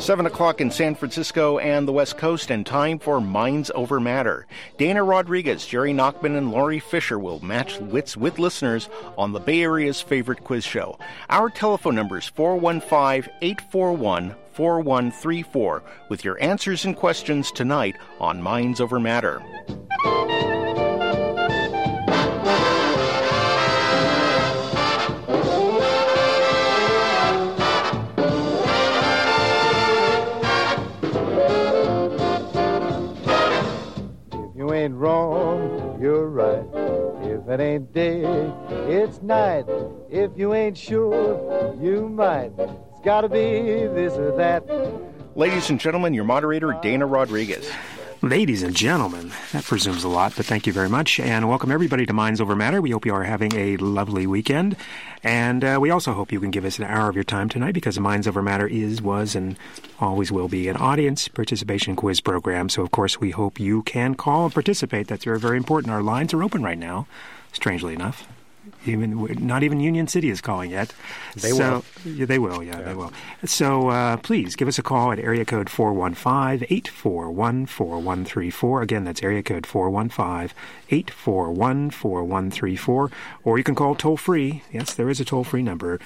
7 o'clock in San Francisco and the West Coast, and time for Minds Over Matter. Dana Rodriguez, Jerry Nachman, and Laurie Fisher will match wits with listeners on the Bay Area's favorite quiz show. Our telephone number is 415-841-4134 with your answers and questions tonight on Minds Over Matter. Ain't wrong, you're right. If it ain't day, it's night. If you ain't sure, you might. It's gotta be this or that. Ladies and gentlemen, your moderator, Dana Rodriguez. Ladies and gentlemen, that presumes a lot, but thank you very much. And welcome everybody to Minds Over Matter. We hope you are having a lovely weekend. And we also hope you can give us an hour of your time tonight, because Minds Over Matter was, and always will be an audience participation quiz program. So, of course, we hope you can call and participate. That's very, very important. Our lines are open right now, strangely enough. Not even Union City is calling yet. They will. Yeah, they will. Yeah, they will. So please give us a call at area code 415-841-4134. Again, that's area code 415-841-4134. Or you can call toll-free. Yes, there is a toll-free number,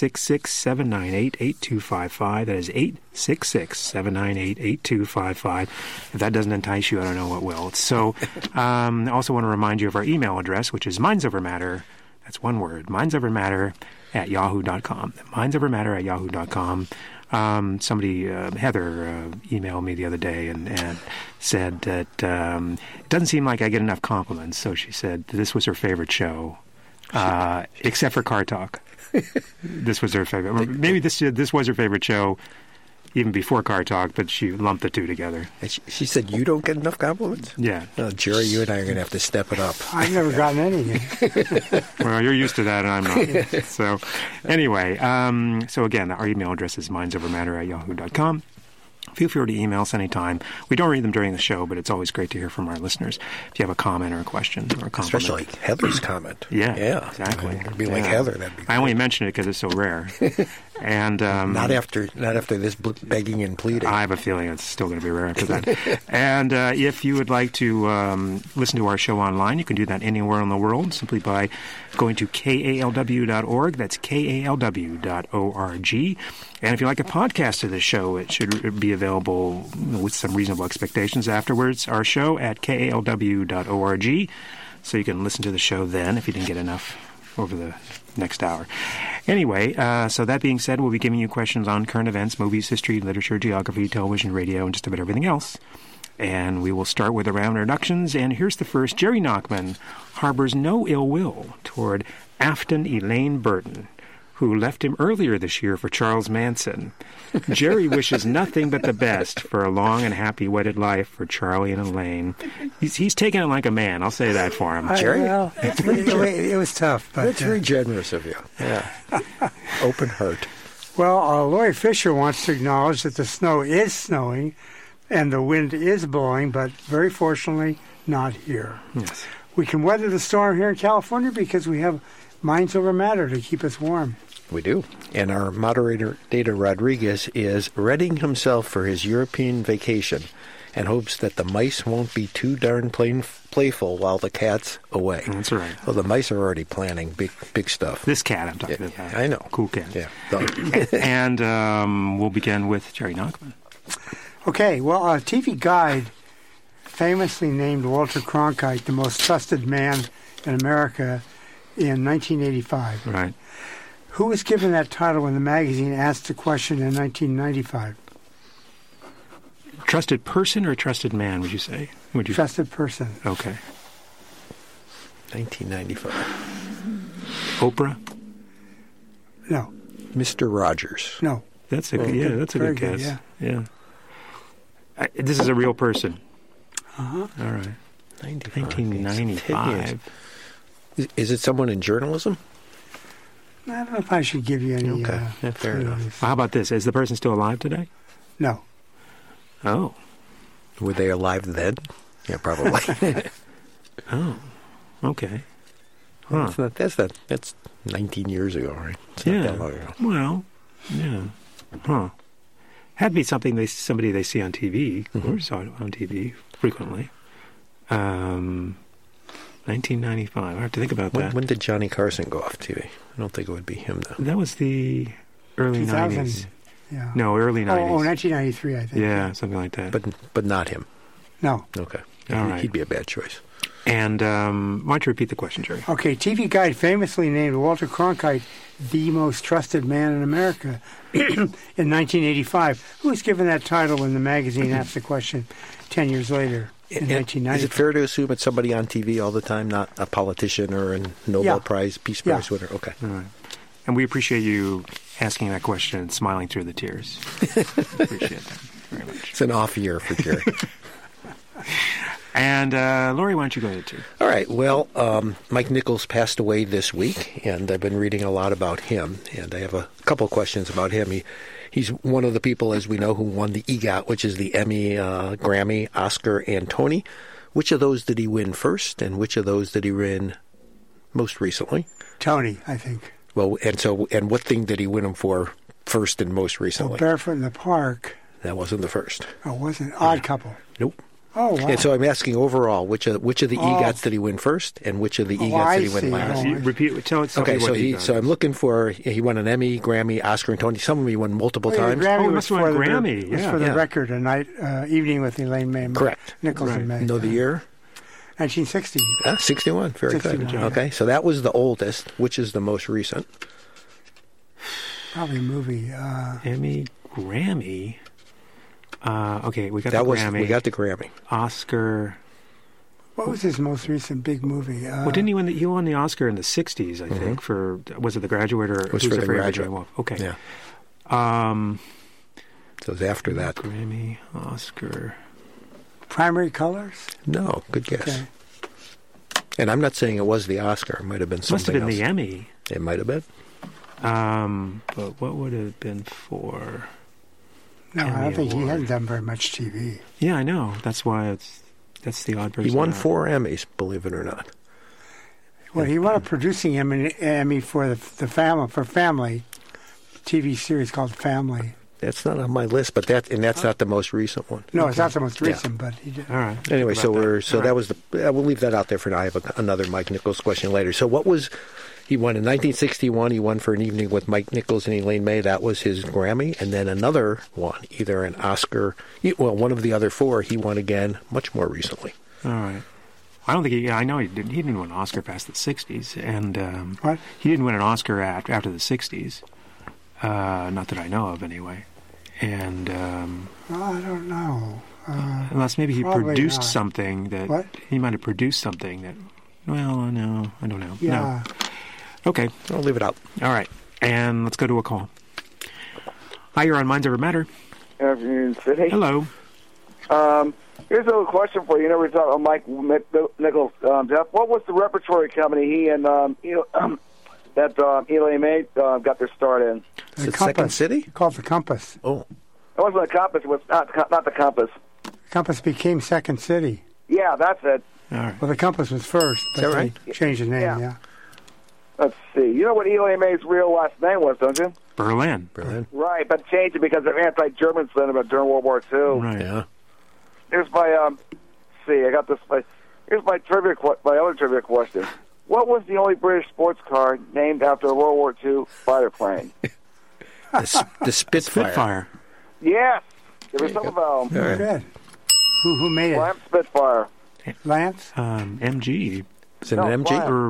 866-798-8255. That is 866-798-8255. If that doesn't entice you, I don't know what will. So I also want to remind you of our email address, which is mindsovermatter. That's one word, mindsovermatter@yahoo.com. Mindsovermatter@yahoo.com. Somebody, Heather, emailed me the other day and said that it doesn't seem like I get enough compliments. So she said this was her favorite show, except for Car Talk. This was her favorite. Maybe this was her favorite show even before Car Talk, but she lumped the two together. She said, you don't get enough compliments? Yeah. Jerry, you and I are going to have to step it up. I've never gotten any. Well, you're used to that, and I'm not. So, anyway, so again, our email address is mindsovermatter@yahoo.com. Feel free to email us anytime. We don't read them during the show, but it's always great to hear from our listeners. If you have a comment or a question or a compliment. Especially Heather's comment. Yeah, exactly. It'd be like Heather. That'd be great. I only mention it because it's so rare. And not after this begging and pleading. I have a feeling it's still going to be rare after that. And if you would like to listen to our show online, you can do that anywhere in the world simply by going to kalw.org. That's kalw.org. And if you like a podcast of the show, it should be available with some reasonable expectations afterwards. Our show at kalw.org. So you can listen to the show then if you didn't get enough over the next hour. Anyway, so that being said, we'll be giving you questions on current events, movies, history, literature, geography, television, radio, and just about everything else. And we will start with a round of introductions. And here's the first. Jerry Nachman harbors no ill will toward Afton Elaine Burton, who left him earlier this year for Charles Manson. Jerry wishes nothing but the best for a long and happy wedded life for Charlie and Elaine. He's taking it like a man, I'll say that for him. Jerry? Well, it was tough. But, that's very generous of you. Yeah. Open heart. Well, Laurie Fisher wants to acknowledge that the snow is snowing and the wind is blowing, but very fortunately not here. Yes. We can weather the storm here in California because we have Minds Over Matter to keep us warm. We do. And our moderator, Dana Rodriguez, is readying himself for his European vacation and hopes that the mice won't be too darn playful while the cat's away. That's right. Well, the mice are already planning big stuff. This cat I'm talking about. I know. Cool cat. Yeah. And we'll begin with Jerry Nachman. Okay, well, a TV Guide famously named Walter Cronkite the most trusted man in America in 1985. Right. Who was given that title when the magazine asked the question in 1995? Trusted person or trusted man, would you say? Trusted person. Okay. 1995. Oprah? No. Mr. Rogers. No. That's a good guess. Yeah. This is a real person. Uh-huh. All right. 1995. Is it someone in journalism? I don't know if I should give you any. Okay, fair enough. How about this? Is the person still alive today? No. Oh. Were they alive then? Yeah, probably. Oh. Okay. Huh. That's 19 years ago, right? It's yeah. not that long ago. Well, yeah. Huh. Had to be somebody they see on TV, or saw it on TV frequently. 1995. I have to think about that. When did Johnny Carson go off TV? I don't think it would be him, though. That was the early 90s. Yeah. No, early 90s. Oh, 1993, I think. Yeah, something like that. But not him. No. Okay. All right. He'd be a bad choice. And why don't you repeat the question, Jerry? Okay, TV Guide famously named Walter Cronkite the most trusted man in America in 1985. Who was given that title when the magazine asked the question 10 years later in 1990? Is it fair to assume it's somebody on TV all the time, not a politician or a Nobel Prize, Peace Prize winner? Okay. All right. And we appreciate you asking that question and smiling through the tears. Appreciate that very much. It's an off year for Jerry. And Lori, why don't you go ahead too? All right. Well, Mike Nichols passed away this week, and I've been reading a lot about him. And I have a couple questions about him. He's one of the people, as we know, who won the EGOT, which is the Emmy, Grammy, Oscar, and Tony. Which of those did he win first, and which of those did he win most recently? Tony, I think. Well, and what thing did he win him for first and most recently? Well, Barefoot in the Park. That wasn't the first. Oh, wasn't it? Odd Couple. Nope. Oh, wow. And so I'm asking overall, which of the EGOTs did he win first, and which of the EGOTs did he win last? Tell me So I'm looking for. He won an Emmy, Grammy, Oscar, and Tony. Some of them he won multiple times. Grammy must have won Grammy. Was for the record, a night evening with Elaine May. Correct. Nichols and May. Know the year? 1960. 61. Very 61. good. Okay, so that was the oldest. Which is the most recent? Probably a movie. Emmy, Grammy. Okay, we got Grammy. We got the Grammy. Oscar. What was his most recent big movie? Well, didn't he win? He won the Oscar in the '60s, I think. For was it The Graduate or it was for The Graduate? Okay. Yeah. So it was after that. Grammy, Oscar. Primary Colors? No, good guess. Okay. And I'm not saying it was the Oscar. It might have been something Must have been else. the Emmy. It might have been. But what would it have been for? No, Emmy I don't think Award? he hadn't done very much TV. Yeah, I know. That's why that's the odd person. He won out. 4 Emmys, believe it or not. Well, he won a producing Emmy for the Family TV series called Family. That's not on my list, but that's not the most recent one. No, it's not the most recent, but he did. All right. Anyway, Think about that. that was the. We'll leave that out there for now. I have another Mike Nichols question later. So what was he won in 1961? He won for An Evening with Mike Nichols and Elaine May. That was his Grammy, and then another one, either an Oscar. Well, one of the other 4 he won again much more recently. All right. I don't think he. I know he didn't. He didn't win an Oscar past the '60s, and What? he didn't win an Oscar after the '60s. Not that I know of, anyway. And I don't know. unless maybe he probably produced not. something that What? he might have produced something that. Well, no, I don't know. Yeah. No. Okay. I'll leave it out. All right. And let's go to a call. Hi, you're on Minds Over Matter. Afternoon, City. Hello. Here's a little question for you. You know, we talked about Mike Nichols. Jeff, what was the repertory company he and that Elaine May got their start in? Is The it Second Compass. City? Called The Compass. Oh, It wasn't the Compass. It was not the Compass. Compass became Second City. Yeah, that's it. All right. Well, The Compass was first, but that right? they changed the name, yeah. Let's see. You know what Elaine May's real last name was, don't you? Berlin. Berlin. Right, but changed it because of anti-German sentiment during World War II. Right. Yeah. Here's my I got this. Here's my my other trivia question. What was the only British sports car named after a World War II fighter plane? The Spitfire. Spitfire. Yes, there was some about All right. Good. Who made it? Lamp Spitfire. Lance? MG. Is it No, an MG? Triumph. Or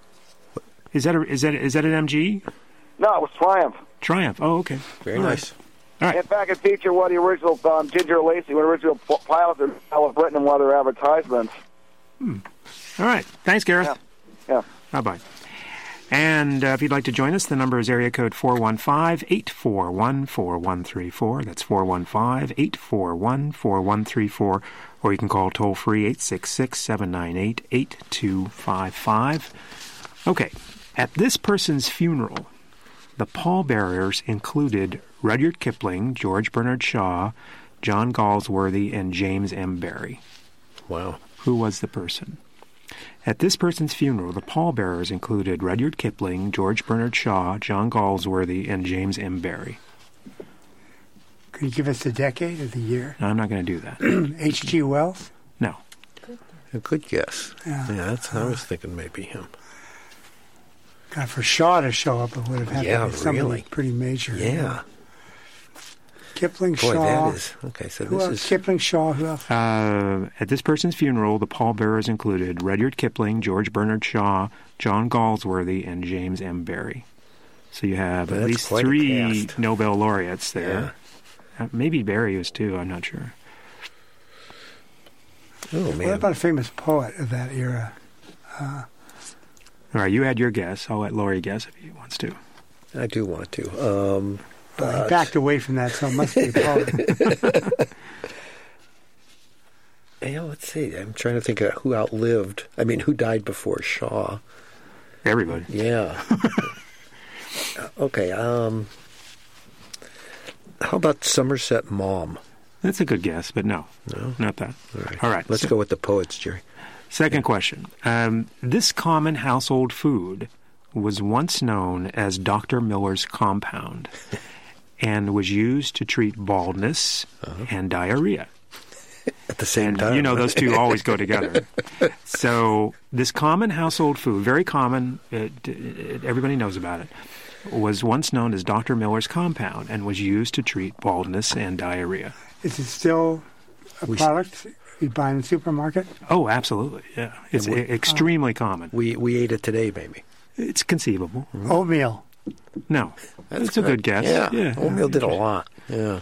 is that an MG? No, it was Triumph. Triumph. Oh, okay. Very All right. nice. All right. In fact, it featured one of the original Ginger Lacey, one of the original pilots of Britain in one of their advertisements. All right. Thanks, Gareth. Yeah. Bye-bye. And if you'd like to join us, the number is area code 415-841-4134. That's 415-841-4134. Or you can call toll-free 866-798-8255. Okay. At this person's funeral, the pallbearers included Rudyard Kipling, George Bernard Shaw, John Galsworthy, and James M. Barrie. Wow. Who was the person? At this person's funeral, the pallbearers included Rudyard Kipling, George Bernard Shaw, John Galsworthy, and James M. Barrie. Can you give us the decade or the year? No, I'm not going to do that. H.G. Wells? No. A good guess. Yeah. That's. I was thinking maybe him. God, for Shaw to show up, it would have had to be somebody really. pretty major. Yeah. Kipling, Boy, Shaw. that is okay. So Who this else? is Kipling, Shaw. Who else? At this person's funeral, the pallbearers included Rudyard Kipling, George Bernard Shaw, John Galsworthy, and James M. Barrie. So you have Well, at that's least quite a 3 cast. Nobel laureates there. Maybe Barrie was too. I'm not sure. Oh What man. about a famous poet of that era? All right, you had your guess. I'll let Laurie guess if he wants to. I do want to. Well, But- he backed away from that, so it must be a poet. Yeah, let's see. I'm trying to think of who outlived. I mean, who died before Shaw? Everybody. Yeah. Okay. How about Somerset Maugham? That's a good guess, but no, not that. All right. Let's go with the poets, Jerry. Second question. This common household food was once known as Dr. Miller's compound and was used to treat baldness and diarrhea. At the same And time. you know those two always go together. So this common household food, very common, everybody knows about it, was once known as Dr. Miller's compound and was used to treat baldness and diarrhea. Is it still a product you buy in the supermarket? Oh, absolutely, yeah. It's extremely common. We ate it today, maybe. It's conceivable. Oatmeal. No, that's a good guess. Yeah. Oatmeal did a lot. Yeah.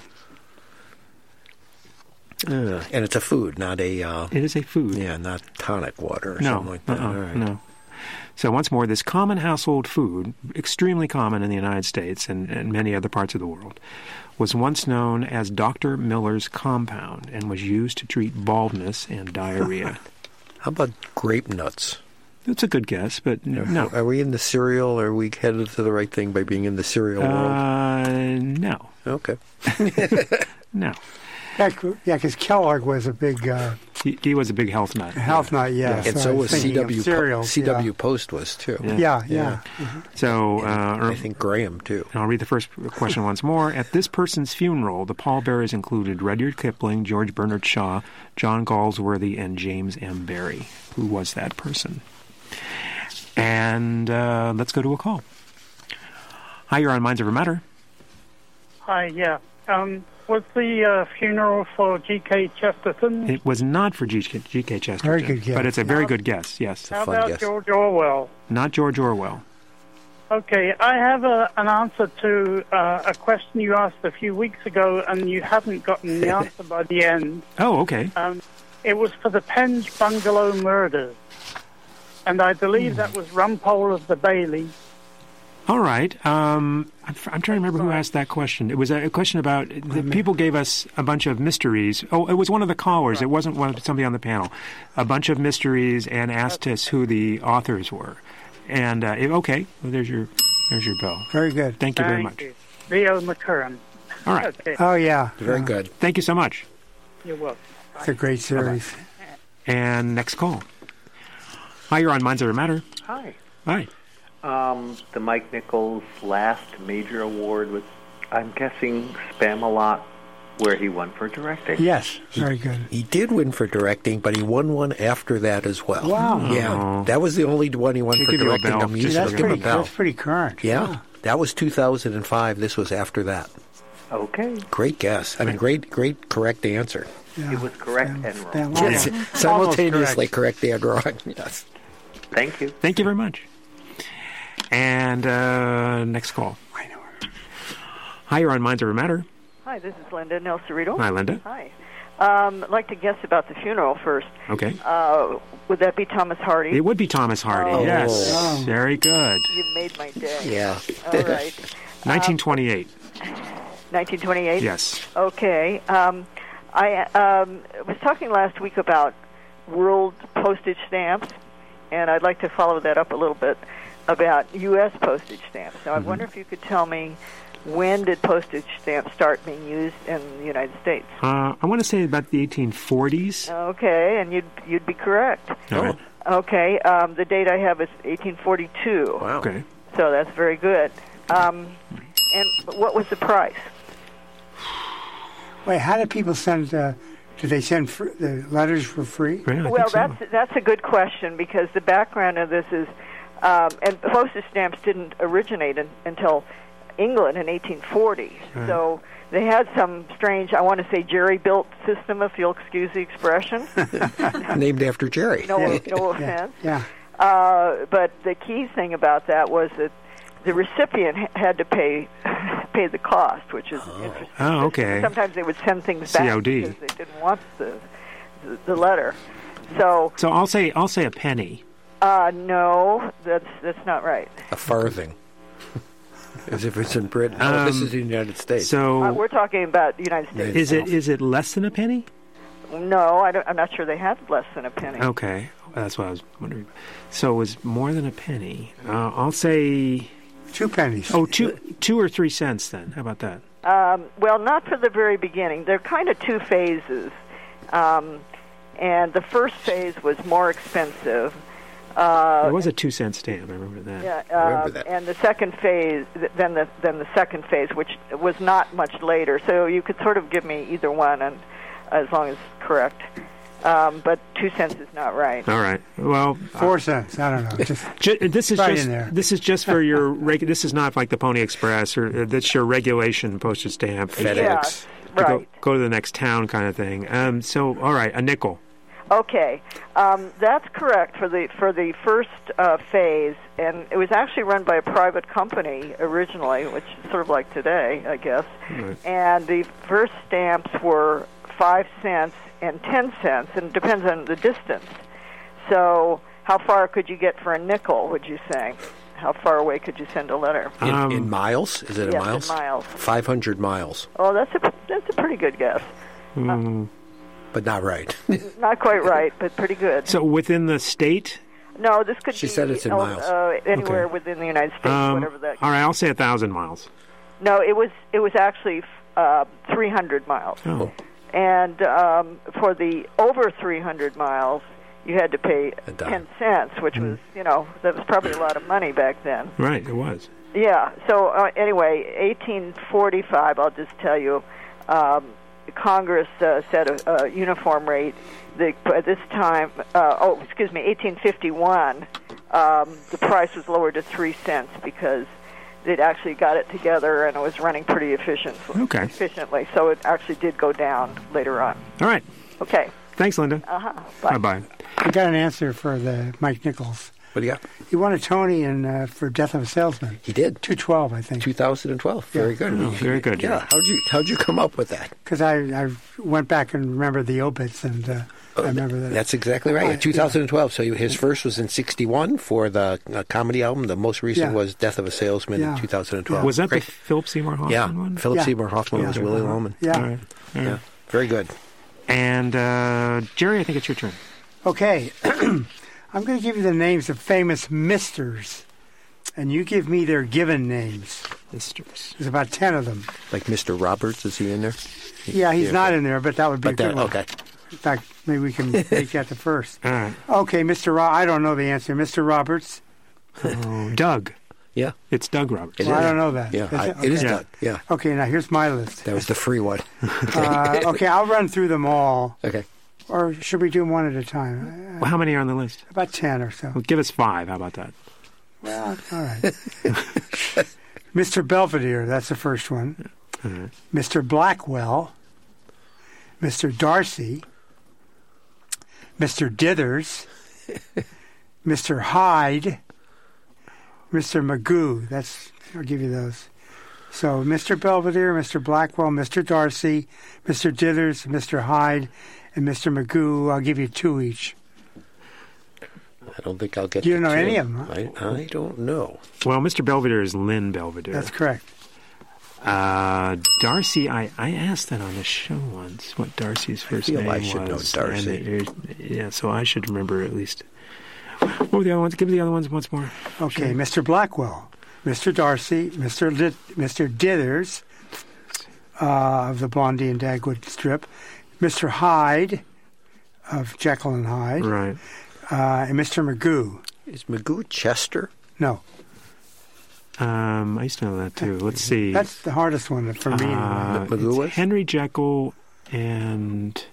And it's a food, not a It is a food. not tonic water or No, something like that. All right. no. So once more, this common household food, extremely common in the United States and many other parts of the world, was once known as Dr. Miller's compound and was used to treat baldness and diarrhea. How about grape nuts? That's a good guess, but no. Are we in the cereal? Or are we headed to the right thing by being in the cereal world? No. Okay. No. Yeah, because Kellogg was a big He was a big health nut. health nut, yeah. And so I was thinking of CW. cereals, CW Post was too. Yeah. So, I think Graham too. I'll read the first question once more. At this person's funeral, the pallbearers included Rudyard Kipling, George Bernard Shaw, John Galsworthy, and James M. Barrie. Who was that person? And let's go to a call. Hi, you're on Minds Over Matter. Hi, yeah. Was the funeral for G.K. Chesterton? It was not for G.K. Chesterton. Very good guess. But it's a very good guess, yes. How fun about guess. George Orwell? Not George Orwell. Okay, I have an answer to a question you asked a few weeks ago, and you haven't gotten the answer by the end. Oh, okay. It was for the Penge Bungalow murders, and I believe that was Rumpole of the Bailey. All right. I'm trying to remember who asked that question. It was a question about the people gave us a bunch of mysteries. Oh, it was one of the callers. Right. It wasn't somebody on the panel. A bunch of mysteries and asked us who the authors were. And okay, well, there's your bell. Very good. Thank you very much. You. Leo McCurran. All right. Okay. Oh, yeah. Very good. Thank you so much. You're welcome. It's a great series. Bye-bye. And next call. Hi, you're on Minds Over Matter. Hi. Hi. The Mike Nichols last major award was, I'm guessing, Spam-A-Lot, where he won for directing. Yes, very good. He did win for directing, but he won one after that as well. Wow. Yeah, that was the only one he won Should for give you a directing bell. a music. Just That's give him a that's pretty current. Yeah, that was 2005. This was after that. Okay. Great guess. I mean, great correct answer. Yeah. It was correct and wrong. Yes, simultaneously correct and wrong. Yes. Thank you. Thank you very much. And next call. Hi, you're on Minds Over Matter. Hi, this is Linda Nel Cerrito. Hi, Linda. Hi. I'd like to guess about the funeral first. Okay. Would that be Thomas Hardy? It would be Thomas Hardy. Oh. Yes. Oh. Very good. You made my day. Yeah. All right. 1928. 1928? Yes. Okay. I was talking last week about world postage stamps, and I'd like to follow that up a little bit about U.S. postage stamps. Now, I wonder if you could tell me, when did postage stamps start being used in the United States? I want to say about the 1840s. Okay, and you'd be correct. All right. Okay, the date I have is 1842. Wow. Okay. So that's very good. And what was the price? Wait, how did people send? Do they send the letters for free? Yeah, I Well, think so. that's a good question, because the background of this is, and postage stamps didn't originate until England in 1840. Right. So they had some strange, I want to say, jerry-built system, if you'll excuse the expression. Named after Jerry. No offense. Yeah. But the key thing about that was that the recipient had to pay the cost, which is interesting. Oh, okay. Sometimes they would send things back COD. because they didn't want the letter. So I'll say a penny. no, that's not right. A farthing. As if it's in Britain. This is the United States. So We're talking about the United States. is it less than a penny? No, I'm not sure they had less than a penny. Okay, that's what I was wondering. So it was more than a penny. I'll say 2 pennies. Oh, 2 or 3 cents then. How about that? Well, not for the very beginning. They're kind of two phases. And the first phase was more expensive. There was a 2-cent stamp. I remember that. Yeah, remember that. And the second phase, then the second phase, which was not much later. So you could sort of give me either one, and as long as correct. But 2 cents is not right. All right. Well, 4 cents. I don't know. Just this is right just in there. this is just for your this is not like the Pony Express or that's your regulation postage stamp. FedEx. Yeah, To right. go to the next town kind of thing. So all right, a nickel. Okay, that's correct for the first phase, and it was actually run by a private company originally, which is sort of like today, I guess. Right. And the first stamps were 5 cents and 10 cents, and it depends on the distance. So, how far could you get for a nickel? Would you say? How far away could you send a letter? In miles? Is it in Yes, miles? in miles. 500 miles. Oh, that's a pretty good guess. But not right. Not quite right, but pretty good. So within the state. No, this could She be said it's in miles. Anywhere Okay. within the United States, whatever that. All right, I'll say 1,000 miles. No, it was actually 300 miles. Oh. And for the over 300 miles, you had to pay A dime. 10 cents, which was, that was probably a lot of money back then. Right, it was. Yeah. So anyway, 1845, I'll just tell you, Congress set a uniform rate. At this time, 1851, the price was lowered to 3 cents because it actually got it together and it was running pretty efficiently. So it actually did go down later on. All right. Okay. Thanks, Linda. Bye. Bye. I got an answer for the Mike Nichols. What do you got? He won a Tony for Death of a Salesman. He did. 212, I think. 2012. Very good. Oh, very good. Yeah. How'd you come up with that? Because I went back and remembered the obits, and I remember that. That's exactly right. 2012. So his first was in '61 for the comedy album. The most recent was Death of a Salesman in 2012. Was that Great. the Philip Seymour Hoffman one? Philip Seymour Hoffman was Willie Loman. Yeah. All right. Yeah. Very good. And Jerry, I think it's your turn. Okay. I'm going to give you the names of famous misters, and you give me their given names. Misters. There's about 10 of them. Like Mr. Roberts, is he in there? Yeah, he's not in there, but that would be a good one. Okay. In fact, maybe we can make that the first. All right. Okay, I don't know the answer. Mr. Roberts. Doug. Yeah. It's Doug Roberts. Well, I don't know that. Yeah, it is Yeah. Doug. Yeah. Okay, now here's my list. That was the free one. Okay, I'll run through them all. Okay. Or should we do them one at a time? Well, how many are on the list? About 10 or so. Well, give us 5. How about that? Well, all right. Mr. Belvedere, that's the first one. right. Mr. Blackwell. Mr. Darcy. Mr. Dithers. Mr. Hyde. Mr. Magoo. I'll give you those. So Mr. Belvedere, Mr. Blackwell, Mr. Darcy, Mr. Dithers, Mr. Hyde, and Mr. Magoo. I'll give you 2 each. I don't think I'll get. You don't the know 2. any of them, huh? I don't know. Well, Mr. Belvedere is Lynn Belvedere. That's correct. Darcy, I asked that on the show once, what Darcy's first name was. I should know Darcy. Yeah, so I should remember at least. What were the other ones? Give me the other ones once more. Okay, sure. Mr. Blackwell, Mr. Darcy, Mr. Dithers of the Blondie and Dagwood strip, Mr. Hyde of Jekyll and Hyde, Right. And Mr. Magoo. Is Magoo Chester? No. I used to know that too. Let's see. That's the hardest one for me. Magoo It's was? Henry Jekyll and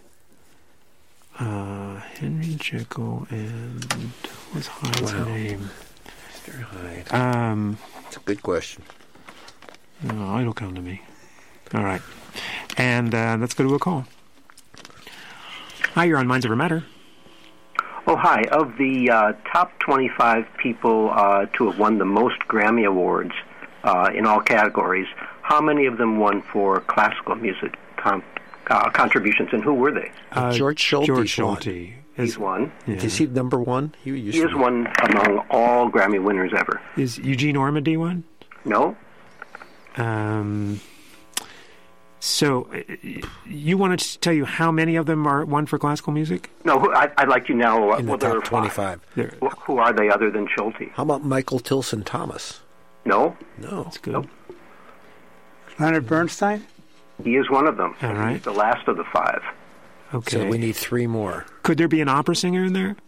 Henry Jekyll, and what's Hyde's name? Mr. Hyde. That's a good question. No, it'll come to me. All right. And let's go to a call. Hi, you're on Minds Over Matter. Oh, hi. Of the top 25 people to have won the most Grammy Awards in all categories, how many of them won for classical music contributions, and who were they? George Schulte. George Schulte. He's one. Yeah. Is he number one? He is one among all Grammy winners ever. Is Eugene Ormandy one? No. So, you wanted to tell you how many of them are won for classical music? No, I'd like to know. In the top 25. Who are they other than Schulte? How about Michael Tilson Thomas? No. No. That's good. Nope. Leonard Bernstein? He is one of them. All right. He's the last of the five. Okay. So we need three more. Could there be an opera singer in there?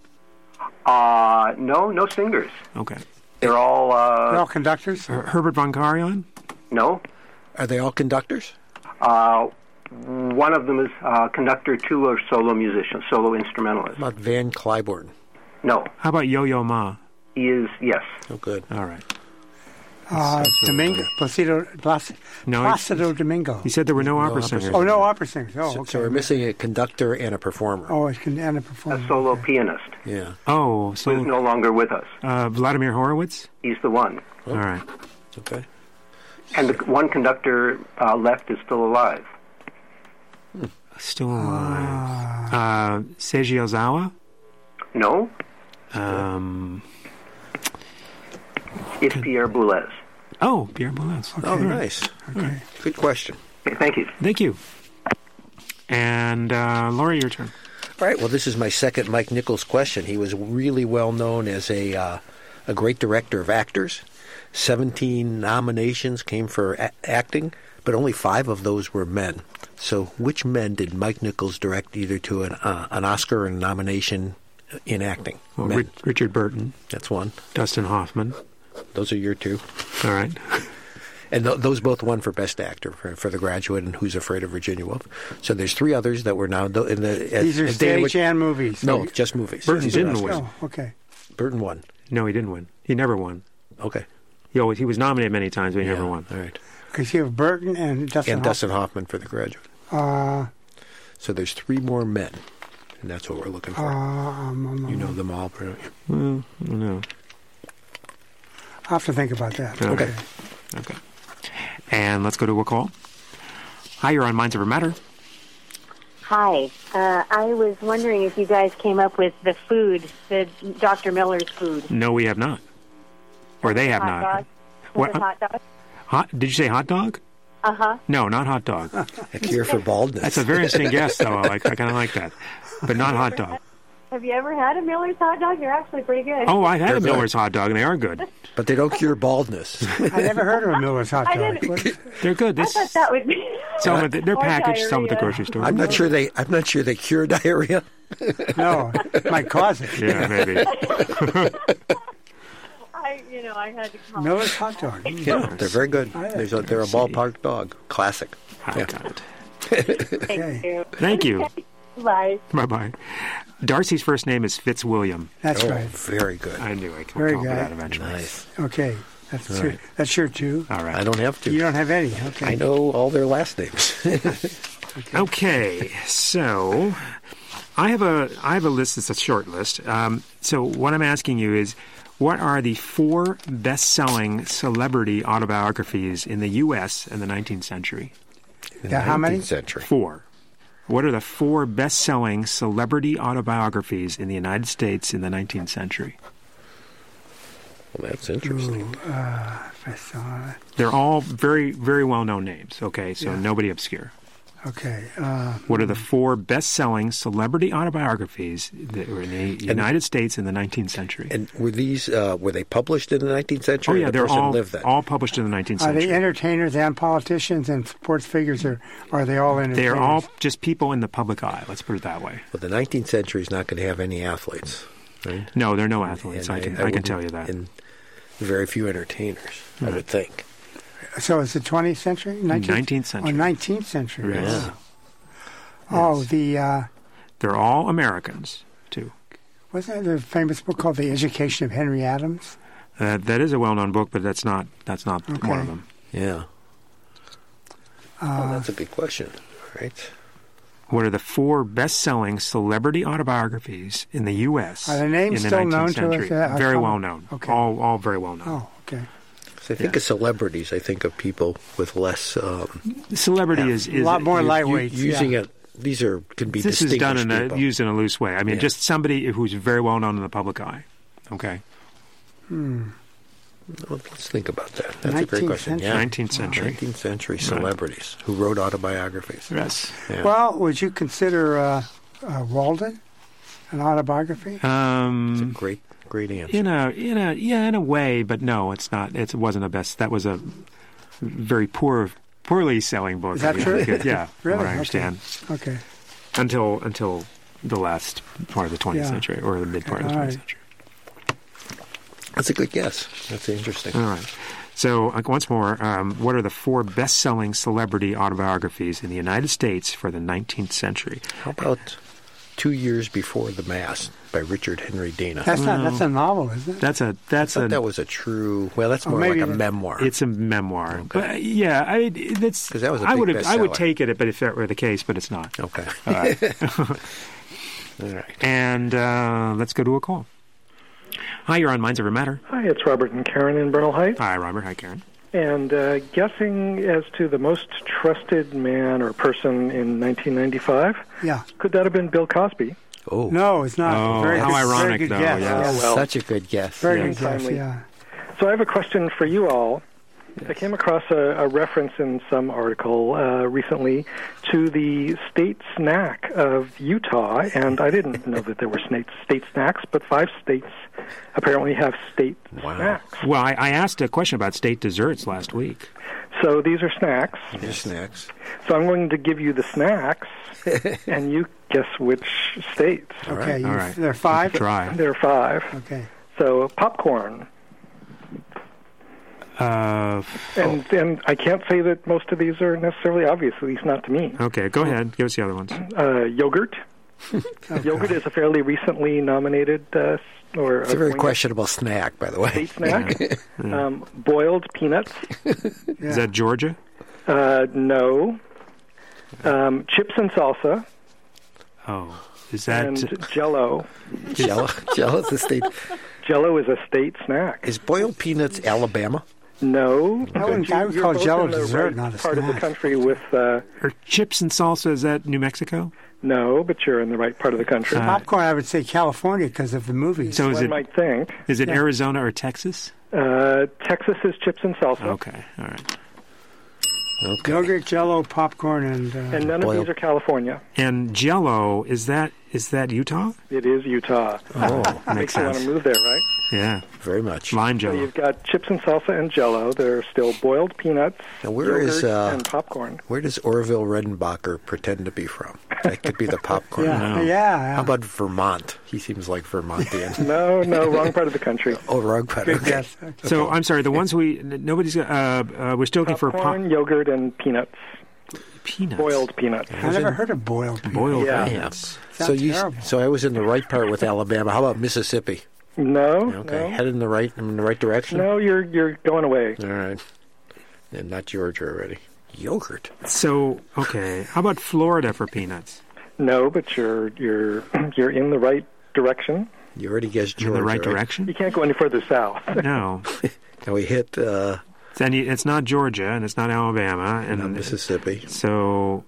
No singers. Okay. They're all... They're all conductors? Herbert von Karajan? No. Are they all conductors? One of them is conductor, two are solo musicians, solo instrumentalists. How about Van Cliburn? No. How about Yo-Yo Ma? He is, yes. Oh, good. All right. Domingo? Placido Domingo. He said there were no opera singers. Oh, no opera singers. Oh, okay. So we're missing a conductor and a performer. Oh, and a performer. A solo pianist. Yeah. Oh, so... Who's no longer with us. Vladimir Horowitz? He's the one. All right. Okay. And the one conductor left is still alive. Still alive. Seiji Ozawa? No. It's Pierre Boulez. Oh, Pierre Boulez. Okay. Oh, nice. Okay. Good question. Okay, thank you. Thank you. And Laurie, your turn. All right. Well, this is my second Mike Nichols question. He was really well known as a great director of actors. 17 nominations came for acting, but only 5 of those were men. So which men did Mike Nichols direct either to an Oscar or a nomination in acting? Well, Richard Burton. That's one. Dustin Hoffman. Those are your two. All right. And those both won for Best Actor for The Graduate and Who's Afraid of Virginia Woolf. So there's 3 others that were now in the... These are stage and movies. No, just movies. Burton didn't win. Oh, okay. Burton won. No, he didn't win. He never won. Okay. He was nominated many times, but he never won. All right. Because you have Burton and Dustin Hoffman. Dustin Hoffman for The Graduate. So there's 3 more men, and that's what we're looking for. You know them all, don't you? No. I'll have to think about that. Okay. And let's go to a call. Hi, you're on Minds Over Matter. Hi. I was wondering if you guys came up with the food, the Dr. Miller's food. No, we have not. Or they have not. Dog? What? Hot dog? Did you say hot dog? Uh-huh. No, not hot dog. A cure for baldness. That's a very interesting guess, though. I kind of like that. But not hot dog. Have you ever had a Miller's hot dog? They're actually pretty good. Oh, I've had a Miller's hot dog, and they are good. But they don't cure baldness. I never heard of a Miller's hot dog. They're good. I thought that would be... They're packaged, some at the grocery store. I'm not sure they cure diarrhea. No, it might cause it. Yeah, maybe. I had to call. Miller's hot dog. Yeah, they're very good. They're a ballpark dog. Classic. I got it. Thank you. Thank you. Bye. Bye-bye. Darcy's first name is Fitzwilliam. That's right. Very good. I knew I could Very call good. that eventually. Nice. Okay. That's your 2. All right. I don't have to. You don't have any. Okay. I know all their last names. Okay. So I have a list that's a short list. So what I'm asking you is, what are the 4 best-selling celebrity autobiographies in the U.S. in the 19th century? How many? 19th century. 4. What are the 4 best-selling celebrity autobiographies in the United States in the 19th century? Well, that's interesting. They're all very, very well-known names, okay? So nobody obscure. Okay. What are the 4 best-selling celebrity autobiographies that were in the United States in the 19th century? And were these were they published in the 19th century? Oh, yeah, they're all published in the 19th Are century. they entertainers and politicians and sports figures, or are they all entertainers? They're all just people in the public eye, let's put it that way. Well, the 19th century is not going to have any athletes, right? No, there are no athletes, I can tell you that. And very few entertainers, I would think. So it's the 20th century? 19th century. Oh, 19th century. Yes. Oh, They're all Americans, too. wasn't there a famous book called The Education of Henry Adams? That is a well-known book, but that's not one of them. Yeah. That's a good question, right? What are the 4 best-selling celebrity autobiographies in the U.S. Are the names in the still 19th known century? to us? Very well known. Okay. All very well known. Oh, okay. So I think of celebrities. I think of people with less. Celebrity is a lot more lightweight. Using it. These can be. This is done used in a loose way. I mean, Yeah. just somebody who's very well known in the public eye. Okay. Well, let's think about that. That's a great 19th question. century? Yeah. 19th century. 19th century celebrities who wrote autobiographies. Yes. Yeah. Well, would you consider Walden an autobiography? It's a great answer. In a way, but no, it's not. It wasn't a best. That was a very poorly selling book. Is that true? Yeah, Really? from what I understand. Okay. Until the last part of the 20th Yeah. century, or the mid part of the 20th century. That's a good guess. That's interesting. All right. So, once more, what are the 4 best-selling celebrity autobiographies in the United States for the 19th century? How about 2 Years Before the Mass by Richard Henry Dana? That's a novel, isn't it? That was a true. Well, that's more like a memoir. It's a memoir. Okay. But, yeah, that's because that was a I big would bestseller. take it, but if that were the case, but it's not. Okay. All right. All right. And let's go to a call. Hi, you're on Minds Over Matter. Hi, it's Robert and Karen in Bernal Heights. Hi, Robert. Hi, Karen. And guessing as to the most trusted man or person in 1995, could that have been Bill Cosby? Oh. No, it's not. Oh, very how good, ironic, very good though. guess. Yeah. Yes. Well, Such a good guess. Very Yes. good guess, Timely. yeah. So I have a question for you all. I came across a reference in some article recently to the state snack of Utah, and I didn't know that there were state snacks, but 5 states apparently have state snacks. Well, I asked a question about state desserts last week. So these are snacks. They're snacks. So I'm going to give you the snacks, and you guess which states. Okay, All right. there are 5? Try. There are 5. Okay. So popcorn. And I can't say that most of these are necessarily obvious, at least not to me. Okay, go ahead. Give us the other ones. Yogurt. Yogurt is a fairly recently nominated or It's a very questionable snack, by the way. state snack. Boiled peanuts. Is that Georgia? No. Chips and salsa. Oh, is that And Jell-O. Jell-O's a state. Jell-O is a state snack. Is boiled peanuts Alabama? No. I would You're call both Jell-O in the dessert, right not a part of the snack. country with Are chips and salsa? Is that New Mexico? no, but you're in the right part of the country. Popcorn, I would say California because of the movies. So is One it might think. Arizona or Texas? Texas is chips and salsa. Okay, all right. Okay. Yogurt, Jell-O, popcorn, and And none of these are California. And Jell-O, is that Utah? It is Utah. Oh, Makes makes you want sense. to move there, right? Yeah, very much. Lime So Jell-O. you've got chips and salsa and Jell-O. They're still boiled peanuts, Now, where yogurt, is and popcorn. where does Orville Redenbacher pretend to be from? That could be the popcorn. yeah. How about Vermont? He seems like Vermontian. No, wrong part of the country. Oh, wrong part. Good Okay. guess. Okay. So I'm sorry. The ones nobody's. We're still looking for Popcorn, yogurt, and peanuts. peanuts. Boiled peanuts. I never heard of boiled peanuts. Boiled Yeah. peanuts. So terrible. so I was in the right part with Alabama. How about Mississippi? No, Okay, headed in the right direction. no, you're going away. All right, and not Georgia already. Yogurt. So okay, how about Florida for peanuts? No, but you're in the right direction. You already guessed In Georgia. the right right? direction? You can't go any further south. No. And we hit Then it's not Georgia and it's not Alabama and not Mississippi, So,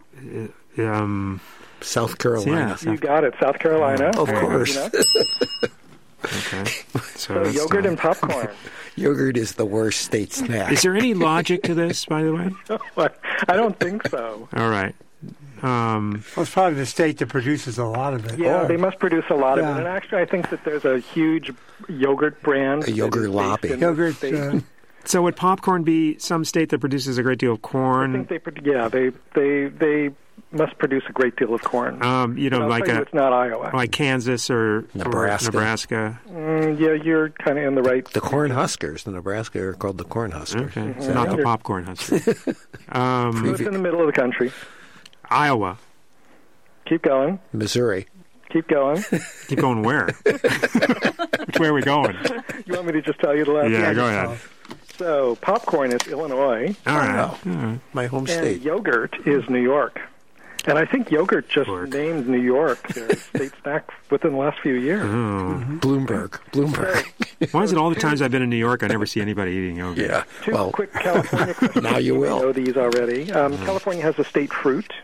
South Carolina. Yeah. You got it, South Carolina. Of course. okay. So that's yogurt not- and popcorn. Yogurt is the worst state snack. Is there any logic to this, by the way? I don't think so. All right. Well, it's probably the state that produces a lot of it. Yeah, they must produce a lot of Yeah. it. And actually, I think that there's a huge yogurt brand. A yogurt that is based lobby. in the Yogurt. state. So would popcorn be some state that produces a great deal of I corn? think they must produce a great deal of corn. You know, I'll like tell you it's not Iowa. like Kansas or Nebraska. Nebraska. Yeah, you're kind of in the right. The Corn Huskers. The Nebraska are called the Corn Huskers. Okay, so not the popcorn husker. So it's in the middle of the country. Iowa. Keep going. Missouri. Keep going. Keep going where? Which way are we going? You want me to just tell you the last Yeah, one? go ahead. So, popcorn is Illinois. All right. My home And state. yogurt is New York. And I think yogurt just named New York their state snack within the last few years. Bloomberg. Why is it all the times I've been in New York, I never see anybody eating yogurt? Yeah. Two Well, quick California questions. now you will. know these already. California has a state fruit,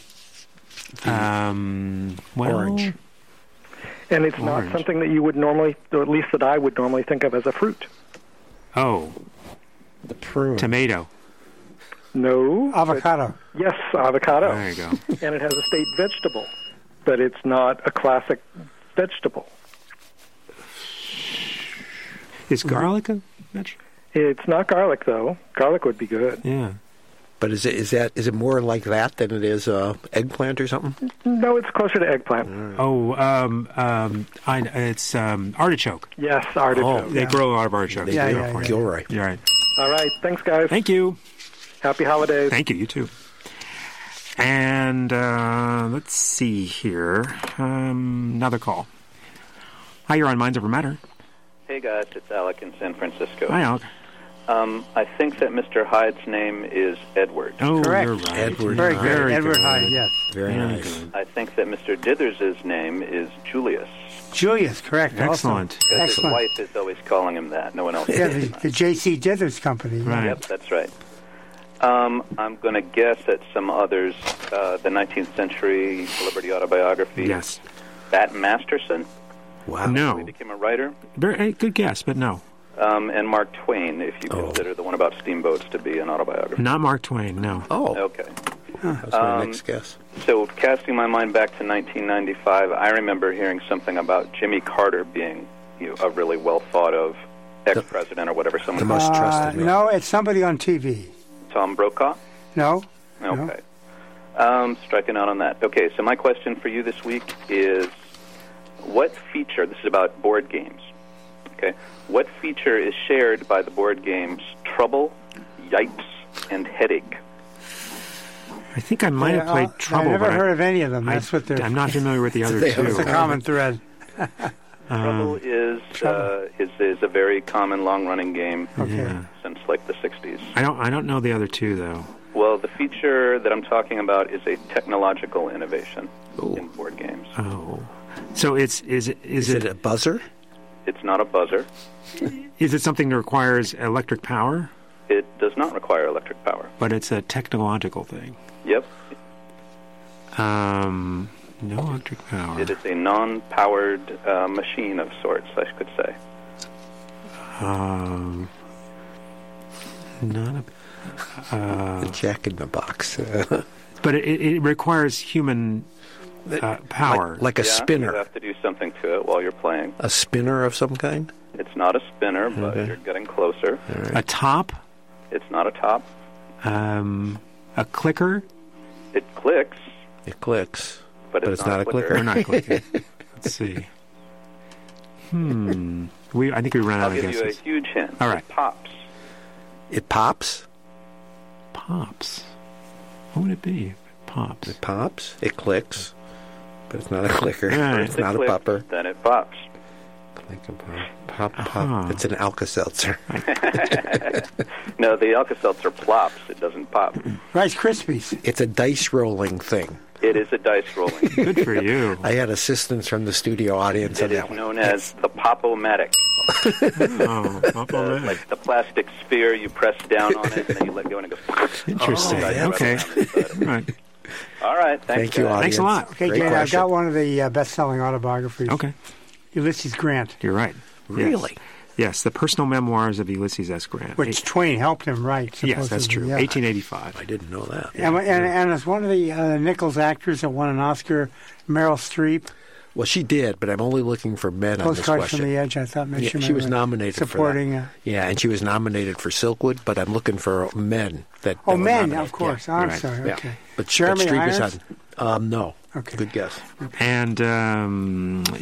Orange. and it's not Orange. something that you would normally, or at least that I would normally think of as a fruit. Oh. The prune. Tomato. No. Avocado. Yes, avocado. There you go. And it has a state vegetable, but it's not a classic vegetable. Is garlic a vegetable? It's not garlic, though. Garlic would be good. Yeah. But is it more like that than it is eggplant or something? No, it's closer to eggplant. Oh, it's artichoke. Yes, artichoke. They grow a lot of artichokes. Yeah. Gilroy. You're right. All right. Thanks, guys. Thank you. Happy holidays. Thank you. You too. And let's see here. Another call. Hi, you're on Minds Over Matter. Hey, guys. It's Alec in San Francisco. Hi, Alec. I think that Mr. Hyde's name is Edward. Oh, Correct. you're right. Edward. Very good. Very Edward good. Hyde, yes. Very nice. I think that Mr. Dithers's name is Julius. Julius, correct. Excellent. Also. Because his Excellent. wife is always calling him that. No one else. Yeah, the J.C. Dithers Company. Right. Yep, that's right. I'm going to guess at some others. The 19th century celebrity autobiography. Yes. Bat Masterson. Wow. No. He became a writer. Very good guess, but no. And Mark Twain, if you consider the one about steamboats to be an autobiography. Not Mark Twain, no. Oh. Okay. That's my next guess. So, casting my mind back to 1995, I remember hearing something about Jimmy Carter being a really well thought of ex-president or whatever someone. The most trusted man. No, it's somebody on TV. Tom Brokaw? No. Okay. Striking out on that. Okay, so my question for you this week is, what feature, this is about board games, okay, what feature is shared by the board games Trouble, Yipes, and Headache? I think I might have played Trouble. I never but heard of any of them. That's what they're. I'm not familiar with the other two. It's a common thread. Trouble is a very common long-running game since like the 60s. I don't know the other two though. Well, the feature that I'm talking about is a technological innovation in board games. Oh, so is it a buzzer? It's not a buzzer. Is it something that requires electric power? It does not require electric power. But it's a technological thing. Yep. No electric power. It is a non-powered machine of sorts, I could say. Not a Jack in the Box. But it requires human power. Like a spinner. You have to do something to it while you're playing. A spinner of some kind? It's not a spinner, but you're getting closer. Right. A top? It's not a top. A clicker? It clicks. It clicks. But it's not a clicker. We're not clicking. Let's see. I think we ran out of guesses. I'll give you a huge hint. All right. It pops. It pops? Pops. What would it be? It pops. It pops. It clicks. But it's not a clicker. Right. It's not a popper. Then it pops. Click and pop. Pop. It's an Alka-Seltzer. No, the Alka-Seltzer plops. It doesn't pop. Rice Krispies. It's a dice rolling thing. It is a dice rolling. Good for you. I had assistance from the studio audience on It that is one. known as the Pop-O-Matic. Pop-O-Matic. Like the plastic sphere, you press down on it, and then you let go, and it goes... Interesting. Okay. Right. All right. Thank you, audience. Thanks a lot. Okay, Great Jane, I've question. got one of the best-selling autobiographies. Okay. Ulysses Grant. You're right. Really? Yes, the personal memoirs of Ulysses S. Grant. Which Twain helped him write. Yes, that's true. Yeah. 1885. I didn't know that. And as one of the Nichols actors that won an Oscar, Meryl Streep. Well, she did, but I'm only looking for men on this Postcard question. from the Edge, I thought. She was nominated supporting, for that. Yeah, and she was nominated for Silkwood, but I'm looking for men. that were men, nominated. of course. Yeah. I'm Right. sorry. Yeah. Okay. But Jeremy Streep Irons? is on. No. Okay. Good guess. And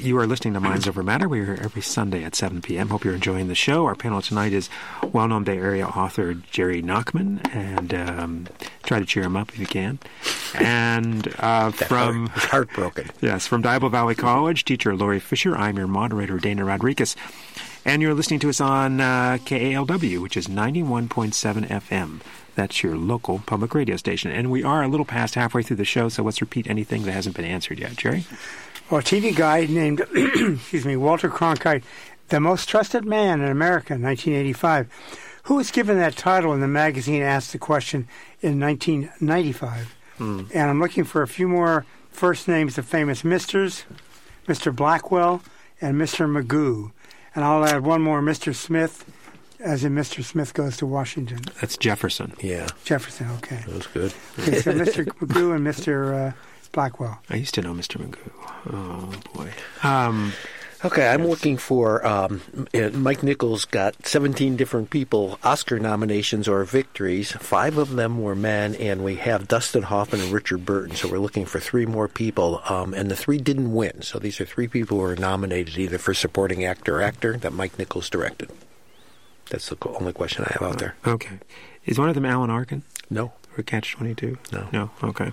You are listening to Minds Over Matter. We're here every Sunday at 7 p.m. Hope you're enjoying the show. Our panel tonight is well-known Bay Area author Jerry Nachman, and try to cheer him up if you can. And from heartbroken. Yes, from Diablo Valley College, teacher Lori Fisher. I'm your moderator, Dana Rodriguez. And you're listening to us on KALW, which is 91.7 FM. That's your local public radio station. And we are a little past halfway through the show, so let's repeat anything that hasn't been answered yet. Jerry? Well, a TV guide named Walter Cronkite, the most trusted man in America in 1985. Who was given that title when the magazine asked the question in 1995? And I'm looking for a few more first names of famous Misters, Mr. Blackwell, and Mr. Magoo. And I'll add one more, Mr. Smith, as in Mr. Smith Goes to Washington. That's Jefferson. Yeah. Jefferson, okay. That was good. Okay, so Mr. Magoo and Mr. Blackwell. I used to know Mr. Magoo. Oh, boy. Okay, I'm looking for Mike Nichols got 17 different people, Oscar nominations or victories. 5 of them were men, and we have Dustin Hoffman and Richard Burton, so we're looking for 3 more people. And the 3 didn't win, so these are 3 people who were nominated either for supporting actor or actor that Mike Nichols directed. That's the only question I have out there. Okay. Is one of them Alan Arkin? No. Or Catch-22? No. No, okay.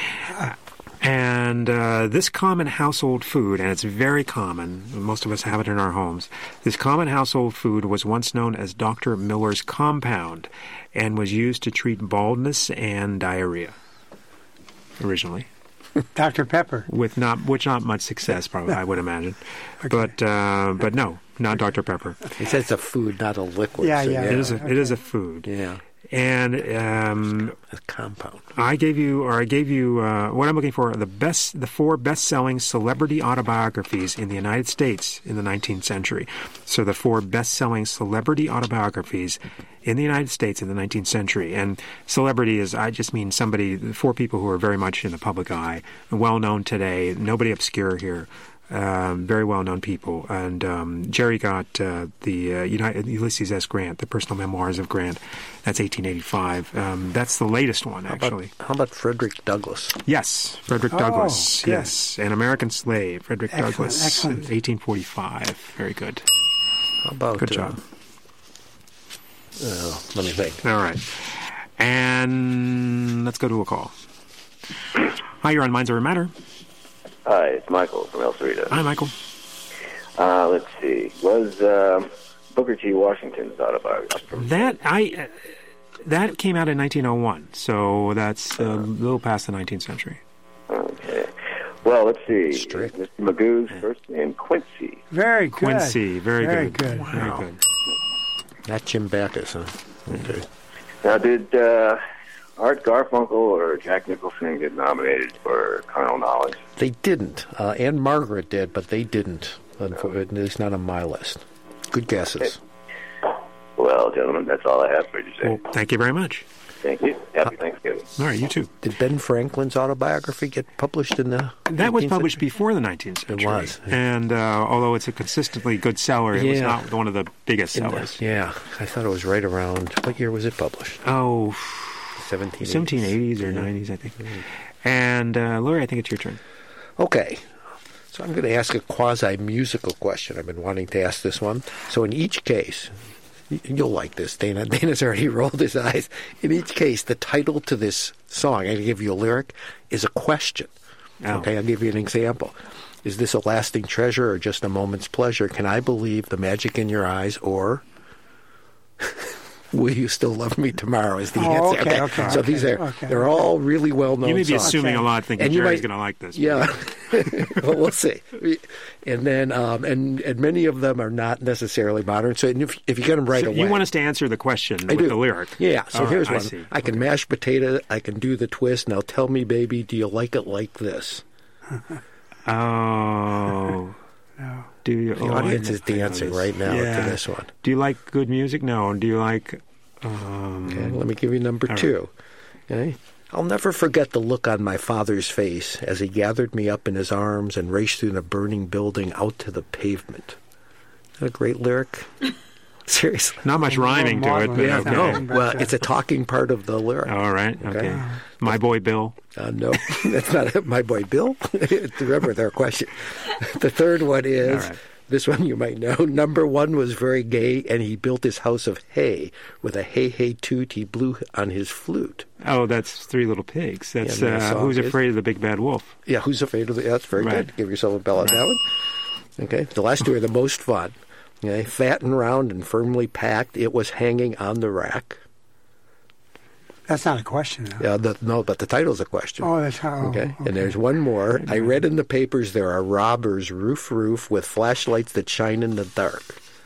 And this common household food, and it's very common, most of us have it in our homes, this common household food was once known as Dr. Miller's Compound and was used to treat baldness and diarrhea originally. Dr. Pepper. Which not much success, probably, I would imagine. Okay. But no, not Dr. Pepper. He says it's a food, not a liquid. Yeah, so yeah. It is a food. Yeah. And a compound. I gave you what I'm looking for: the 4 best-selling celebrity autobiographies in the United States in the 19th century. So the 4 best-selling celebrity autobiographies in the United States in the 19th century. And celebrity is, I just mean 4 people who are very much in the public eye, well known today. Nobody obscure here. Very well-known people, and Jerry got the Ulysses S. Grant, the personal memoirs of Grant. That's 1885. That's the latest one, actually. How about Frederick Douglass? Yes, Frederick Douglass. Good. Yes, An American Slave, Frederick Douglass. Excellent. 1845. Very good. How about good job? Let me think. All right, and let's go to a call. Hi, you're on Minds Over Matter. Hi, it's Michael from El Cerrito. Hi, Michael. Let's see. Was Booker T. Washington's autobiography? That came out in 1901, so that's a little past the 19th century. Okay. Well, let's see. Mr. Magoo's first name, Quincy. Very good. Quincy, very good. Wow. Very good. Not Jim Backus, huh? Okay. Now, did Art Garfunkel or Jack Nicholson get nominated for Carnal Knowledge? They didn't. Anne Margaret did, but they didn't. Unfortunately, it's not on my list. Good guesses. Okay. Well, gentlemen, that's all I have for you today. Well, thank you very much. Thank you. Happy Thanksgiving. All right, you too. Did Ben Franklin's autobiography get published in the... That was published before the 19th century. It was. And although it's a consistently good seller, it was not one of the biggest sellers. Yeah, I thought it was right around... What year was it published? Oh... 1780s or 90s, I think. And, Lori, I think it's your turn. Okay. So I'm going to ask a quasi-musical question. I've been wanting to ask this one. So in each case, you'll like this, Dana. Dana's already rolled his eyes. In each case, the title to this song, I'm going to give you a lyric, is a question. Oh. Okay, I'll give you an example. Is this a lasting treasure or just a moment's pleasure? Can I believe the magic in your eyes? Or... Will you still love me tomorrow is the answer. Okay. So these are, they're all really well-known songs. You may be assuming a lot, thinking Jerry's going to like this. Yeah. Well, we'll see. And then, and many of them are not necessarily modern. So if you get them right away. You want us to answer the question with the lyric. Yeah. So here's one. See. I can mash potato. I can do the twist. Now tell me, baby, do you like it like this? Oh. No. The audience is dancing right now to this one. Do you like good music? No. Do you like... Okay, let me give you number 2. Okay. I'll never forget the look on my father's face as he gathered me up in his arms and raced through the burning building out to the pavement. Isn't that a great lyric? Seriously. Not much rhyming to it, but Yeah, okay. no. Well, it's a talking part of the lyric. All right. Okay. My Boy Bill. No, that's not My Boy Bill. Remember their question. The third one is, All right. this one you might know. Number 1 was very gay, and he built his house of hay. With a hey, hey, toot, he blew on his flute. Oh, that's Three Little Pigs. That's Yeah, the song Who's is- Afraid of the Big Bad Wolf. Yeah, Who's Afraid of the... That's very Right. good. Give yourself a bell on that one. Okay. The last two are the most fun. Okay. Fat and round and firmly packed, it was hanging on the rack. That's not a question, though. Yeah, no, but the title's a question. Oh, that's how. Okay. And there's one more. I read in the papers there are robbers roof with flashlights that shine in the dark.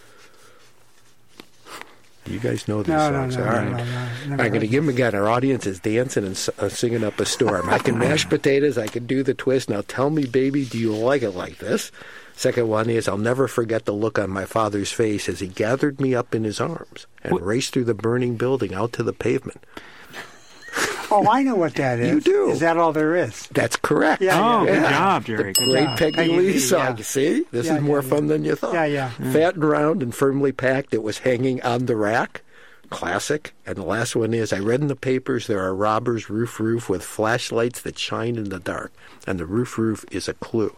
You guys know these songs. All right. I'm going to give them again. Our audience is dancing and singing up a storm. I can mash potatoes. I can do the twist. Now tell me, baby, do you like it like this? Second one is, I'll never forget the look on my father's face as he gathered me up in his arms and raced through the burning building out to the pavement. Oh, I know what that is. You do. Is that all there is? That's correct. Yeah, Good job, Jerry. The Good great job. Peggy Lee song. yeah. You see? This Yeah, is more yeah, fun than you thought. Yeah, yeah. Fat and round and firmly packed, it was hanging on the rack. Classic. And the last one is, I read in the papers there are robbers roof with flashlights that shine in the dark. And the roof is a clue.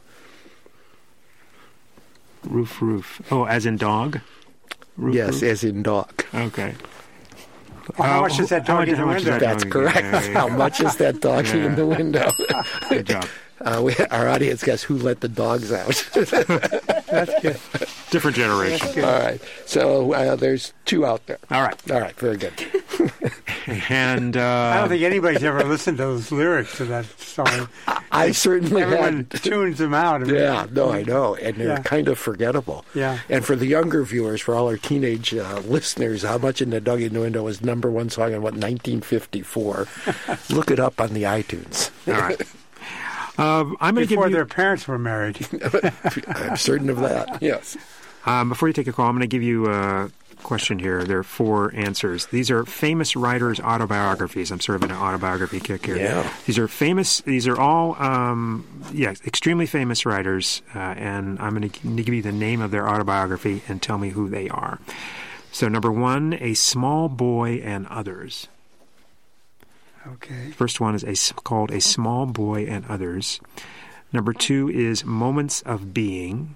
Roof. Oh, as in dog? Yes, as in dog. Okay. Well, how much is that dog in the window? That's correct. How much is that doggy in the window? Good job. Our audience guess who let the dogs out. That's good. Different generation. All right. So there's 2 out there. All right. Very good. And I don't think anybody's ever listened to those lyrics to that song. I certainly Everyone had. tunes them out. Yeah, no, I know. And they're kind of forgettable. Yeah. And for the younger viewers, for all our teenage listeners, How Much in the Doggy in the Window was number 1 song in, 1954. Look it up on the iTunes. All right. I'm going to give Before you... their parents were married. I'm certain of that, yes. Before you take a call, I'm going to give you a question here. There are 4 answers. These are famous writers' autobiographies. I'm sort of in an autobiography kick here. Yeah. These are all, extremely famous writers, and I'm going to give you the name of their autobiography and tell me who they are. So, number 1, A Small Boy and Others. Okay. First one is called A Small Boy and Others. Number 2 is Moments of Being.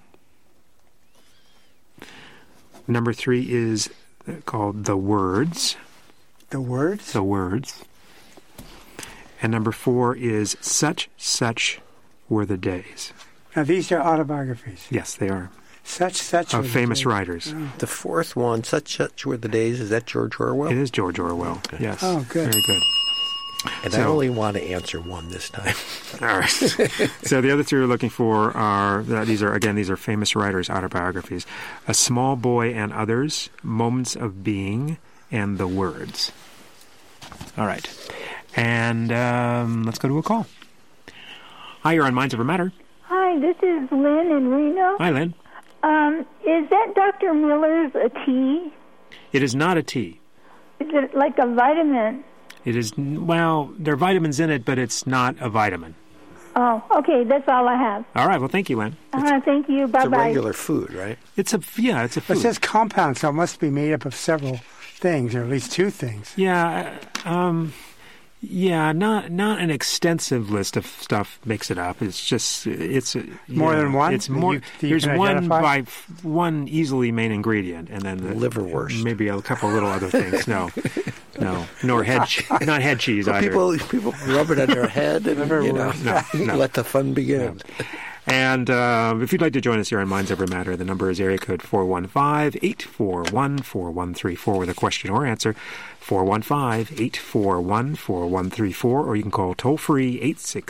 Number 3 is called The Words. The Words? The Words. And number 4 is Such Were the Days. Now, these are autobiographies. Yes, they are. Such Of were famous the days. writers. Oh. The 4th one, Such Were the Days, is that George Orwell? It is George Orwell. Okay. Yes. Oh, good. Very good. And I only want to answer one this time. All right. So the other 3 we're looking for are, these are famous writers' autobiographies. A Small Boy and Others, Moments of Being, and The Words. All right. And let's go to a call. Hi, you're on Minds Over Matter. Hi, this is Lynn in Reno. Hi, Lynn. Is that Dr. Miller's a tea? It is not a tea. Is it like a vitamin? It is, well, there are vitamins in it, but it's not a vitamin. Oh, okay, that's all I have. All right, well, thank you, Lynn. Thank you, bye-bye. It's a regular food, right? It's a food. It says compound, so it must be made up of several things, or at least 2 things. Yeah, not an extensive list of stuff makes it up. It's just More than one? It's more. You There's can one identify? one easily main ingredient, and then the liverwurst. Maybe a couple little other things. No, nor not head cheese either. People rub it on their head and No. let the fun begin. And if you'd like to join us here on Minds Over Matter, the number is area code 415-841-4134 with a question or answer, 415-841-4134, or you can call toll-free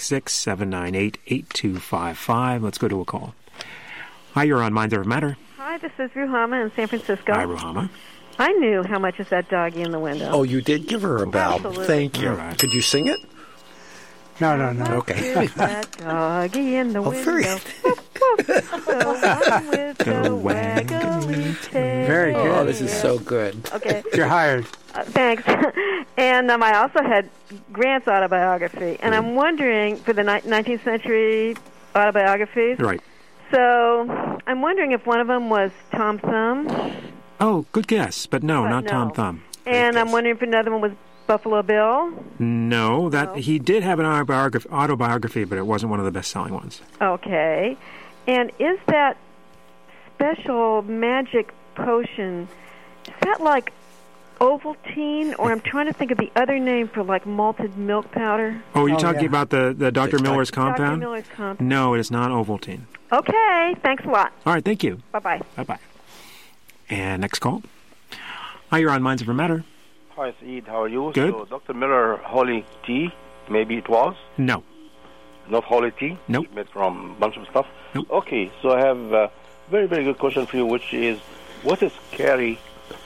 866-798-8255. Let's go to a call. Hi, you're on Minds Over Matter. Hi, this is Ruhama in San Francisco. Hi, Ruhama. I knew How Much Is That Doggy in the Window. Oh, you did give her a bell. Absolutely. Thank you. Right. Could you sing it? No. Okay. Is that doggy in the window? very The one with the waggly tail. Very good. Oh, this is so good. Okay. You're hired. Thanks. And I also had Grant's autobiography. And I'm wondering, for the 19th century autobiographies. Right. So I'm wondering if one of them was Tom Thumb. Oh, good guess, but no, But not no. Tom Thumb. And I'm wondering if another one was Buffalo Bill. No, he did have an autobiography, but it wasn't one of the best-selling ones. Okay. And is that special magic potion, is that like Ovaltine, or I'm trying to think of the other name for like malted milk powder? Oh, you're talking about the Dr. Miller's compound? Dr. Miller's compound. No, it is not Ovaltine. Okay, thanks a lot. All right, thank you. Bye-bye. Bye-bye. And next call. Hi, you're on Minds Over Matter. Hi, Saeed. How are you? Good. So, Dr. Miller Holy Tea, maybe it was? No. Not Holy Tea? Nope. Made from a bunch of stuff? Nope. Okay, so I have a very, very good question for you, which is, what is Carrie's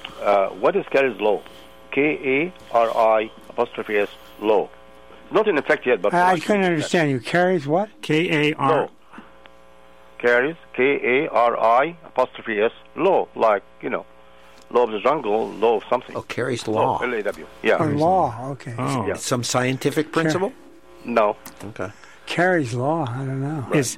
law? K-A-R-I'(S), law. Not in effect yet, but... I couldn't understand you. Carrie's what? K-A-R... Carrie's, K-A-R-I'(S), law, like, law of the jungle, law of something. Oh, Carrie's law. L-A-W, yeah. Oh, law, okay. Oh. Yeah. Some scientific principle? No. Okay. Carrie's law, I don't know. Right.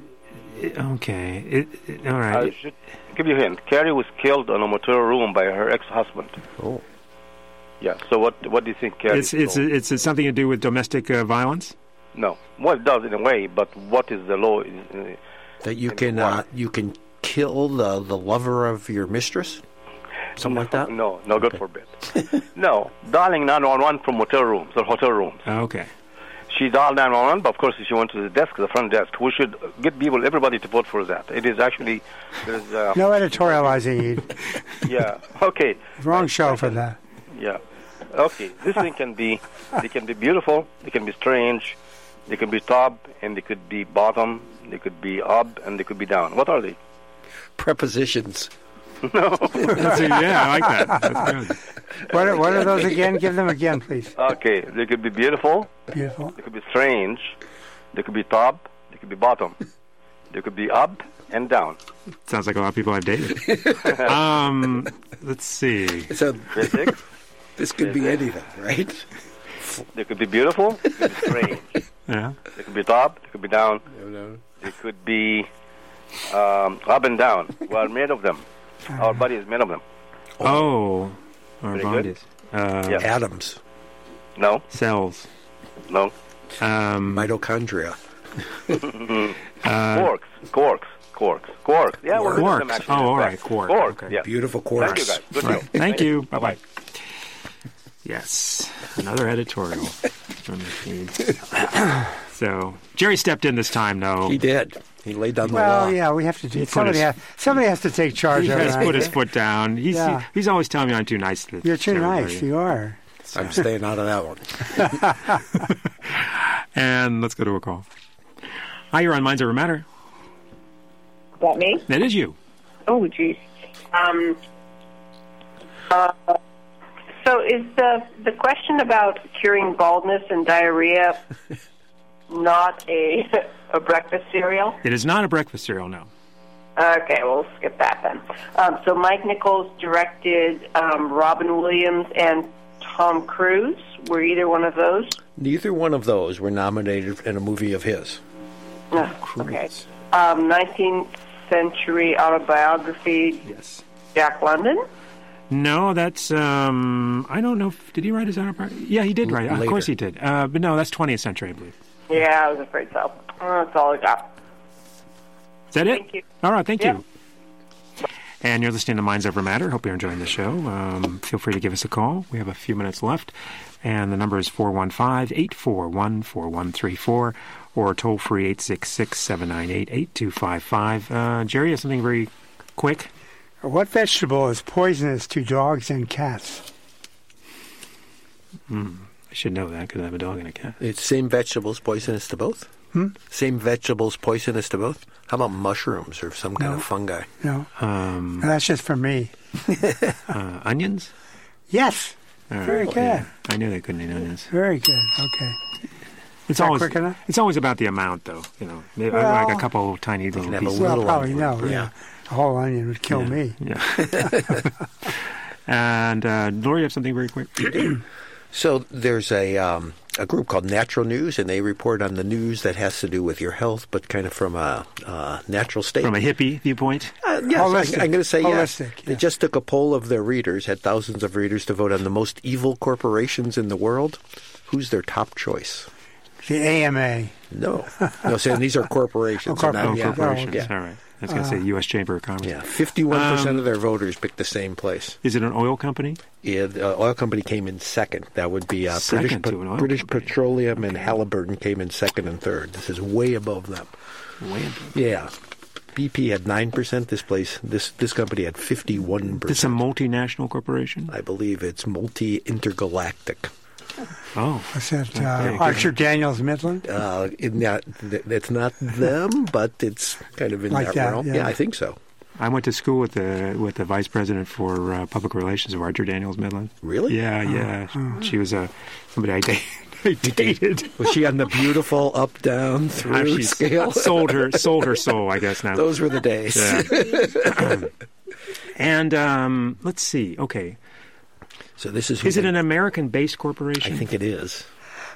Okay. All right. I should give you a hint. Carrie was killed in a motel room by her ex-husband. Oh. Yeah, so what do you think Carrie's law? It's something to do with domestic violence? No. Well, it does in a way, but what is the law? That you can kill the lover of your mistress? Something like that? No, God forbid. No, dialing 911 from motel rooms or hotel rooms. Okay. She dialed 911, but of course she went to the desk, the front desk. We should get everybody to vote for that. It is actually... no editorializing, Ed. Yeah, okay. Wrong show for that. Yeah. Okay, this thing can be beautiful, it can be strange, they can be top, and they could be bottom, they could be up, and they could be down. What are they? Prepositions. No. Yeah, I like that. That's good. What are those again? Give them again, please. Okay, they could be beautiful. Beautiful. They could be strange. They could be top. They could be bottom. They could be up and down. Sounds like a lot of people I've dated. Let's see. So physics. This could be anything, right? They could be beautiful. They could be strange. Yeah. They could be top. They could be down. No. They could be up and down. We're made of them. Our body is made of them. Oh. Our Very bodies. Yeah. Atoms. No. Cells. No. Mitochondria. Quarks. Yeah, we're good at them, actually. Oh, all right. Quark. Quarks. Okay. Yeah. Beautiful quarks. Thank you, guys. Good Right. deal. Thank you. Bye-bye. Yes. Another editorial from the feed. So, Jerry stepped in this time, though. He did. He laid down the Well, law. yeah, we have to do somebody has to take charge He of has that. put his foot down. He's always telling me I'm too nice. You're too nice. You are. I'm staying out of that one. And let's go to a call. Hi, you're on Minds Over Matter. Is that me? That is you. Oh, jeez. So is the question about curing baldness and diarrhea not a breakfast cereal? It is not a breakfast cereal, no. Okay, we'll skip that then. So Mike Nichols directed Robin Williams and Tom Cruise. Were either one of those? Neither one of those were nominated in a movie of his. Okay. 19th century autobiography. Yes. Jack London. No, that's, I don't know, did he write his autobiography? Yeah, he did write it. Of course he did. But no, that's 20th century, I believe. Yeah, I was afraid so. That's all I got. Is that it? Thank you. All right, thank you. And you're listening to Minds Over Matter. Hope you're enjoying the show. Feel free to give us a call. We have a few minutes left. And the number is 415-841-4134 or toll-free 866-798-8255. Jerry, has something very quick? What vegetable is poisonous to dogs and cats? I should know that because I have a dog and a cat. It's same vegetables poisonous to both? Same vegetables poisonous to both? How about mushrooms or some kind of fungi? No. That's just for me. Onions? Yes. Very good. Yeah. I knew they couldn't eat onions. Very good. Okay. It's that always quick enough? It's always about the amount, though. You know, Well, like a couple tiny little pieces. Well, probably no. Yeah. A whole onion would kill me. Yeah. And Laura, you have something very quick? So there's a a group called Natural News, and they report on the news that has to do with your health, but kind of from a natural state. From a hippie viewpoint? Yes, Holistic. I'm going to say Holistic, yes. yeah. They just took a poll of their readers, had thousands of readers to vote on the most evil corporations in the world. Who's their top choice? The AMA. No, saying these are corporations. Corporations. Yeah. All right. I was going to say U.S. Chamber of Commerce. Yeah, 51% of their voters picked the same place. Is it an oil company? Yeah, the oil company came in second. That would be British Petroleum and Halliburton came in second and third. This is way above them. Way above. Yeah. BP had 9%. This company had 51%. This is a multinational corporation? I believe it's multi-intergalactic. Oh. What's that? Archer Daniels Midland? It's not them, but it's kind of in that realm. Yeah, I think so. I went to school with the vice president for public relations of Archer Daniels Midland. Really? Yeah. She was somebody I dated. Was she on the beautiful up, down, through scale? Sold her soul, I guess, now. Those were the days. Yeah. And let's see. Okay. So this is it an American-based corporation? I think it is.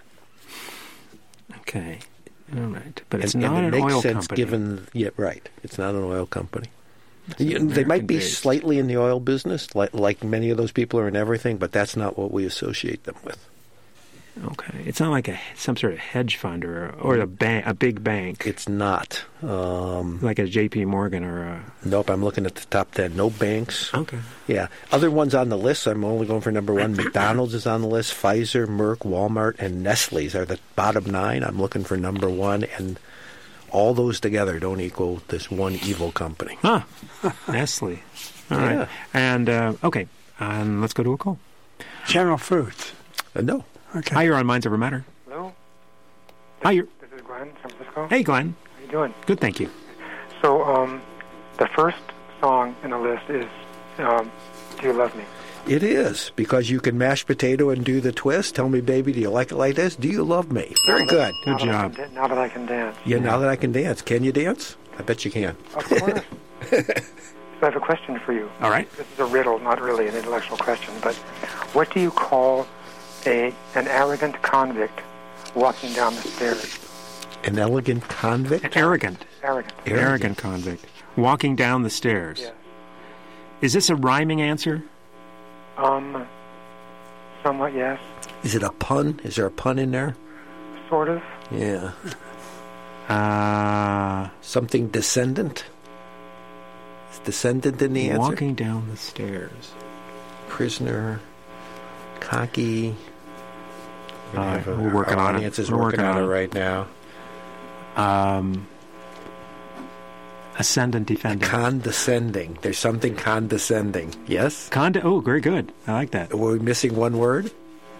Okay. All right. But it's not an oil company. Right. It's not an oil company. They might be slightly in the oil business, like many of those people are in everything, but that's not what we associate them with. Okay. It's not like some sort of hedge fund or a big bank. It's not. Like a J.P. Morgan or a... Nope, I'm looking at the top 10. No banks. Okay. Yeah. Other ones on the list, I'm only going for number one. McDonald's is on the list. Pfizer, Merck, Walmart, and Nestle's are the bottom 9. I'm looking for number 1, and all those together don't equal this one evil company. Huh. Nestle. All right. And, okay. Let's go to a call. General Foods. No. Okay. Hi, you're on Minds Over Matter. Hello. Hi, This is Glenn from San Francisco. Hey, Glenn. How you doing? Good, thank you. So, the first song in the list is "Do You Love Me?" It is, because you can mash potato and do the twist. Tell me, baby, do you like it like this? Do you love me? Very good. Good job. Now that I can dance. Yeah, now that I can dance. Can you dance? I bet you can. Of course. So I have a question for you. All right. This is a riddle, not really an intellectual question, but what do you call an arrogant convict walking down the stairs? An elegant convict? Arrogant convict walking down the stairs. Yes. Is this a rhyming answer? Somewhat, yes. Is it a pun? Is there a pun in there? Sort of. Yeah. Something descendant? Is descendant in the answer? Walking down the stairs. Prisoner. Cocky. We're working on it. Audience is working on it right now. Ascendant, defendant. Condescending. There's something condescending. Yes? Oh, very good. I like that. Were we missing one word?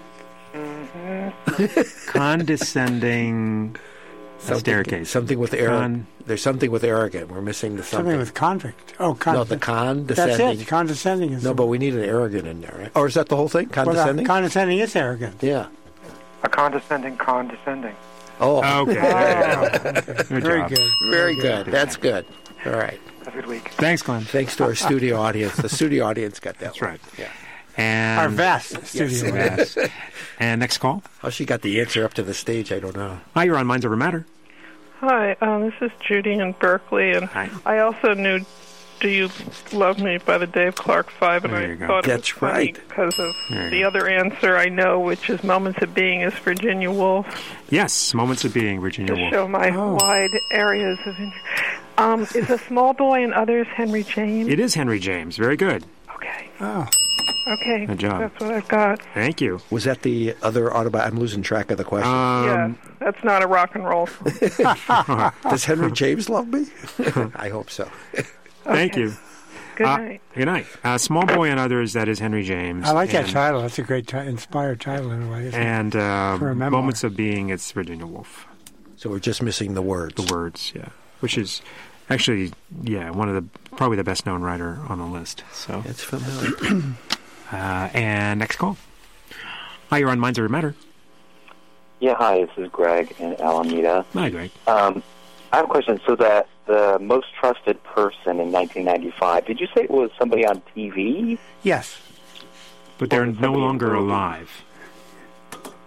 Condescending staircase. Something with arrogant. There's something with arrogant. We're missing the something. Something with convict. Oh, no, the condescending. That's it. Condescending is... No, but we need an arrogant in there, right? Or is that the whole thing? Condescending? Well, condescending is arrogant. Yeah. A condescending. Oh. Okay. Very good. Very good. That's good. All right. Have a good week. Thanks, Glenn. Thanks to our studio audience. The studio audience got that. That's right. Yeah. And our vast studio audience. And next call. How she got the answer up to the stage, I don't know. Hi, you're on Minds Over Matter. Hi, this is Judy in Berkeley, and Hi. I also knew "Do You Love Me" by the Dave Clark Five, and I thought it was funny because of the other answer I know, which is "Moments of Being" is Virginia Woolf. Yes, Moments of Being, Virginia Woolf. To show my wide areas of interest. Is A Small Boy and Others Henry James? It is Henry James. Very good. Okay. Oh. Okay. Good job. That's what I've got. Thank you. Was that the other autobiography? I'm losing track of the question. Yeah, that's not a rock and roll. Does Henry James love me? I hope so. Thank you. Good night. Good night. Small Boy and Others, that is Henry James. I like that title. That's a great inspired title in a way. And Moments of Being, it's Virginia Woolf. So we're just missing the words. The words, yeah. Which is actually, one of probably the best known writer on the list. So it's familiar. And next call. Hi, you're on Minds Over Matter. Yeah, hi, this is Greg in Alameda. Hi, Greg. I have a question. So that the most trusted person in 1995, did you say it was somebody on TV? Yes. But they're no longer alive.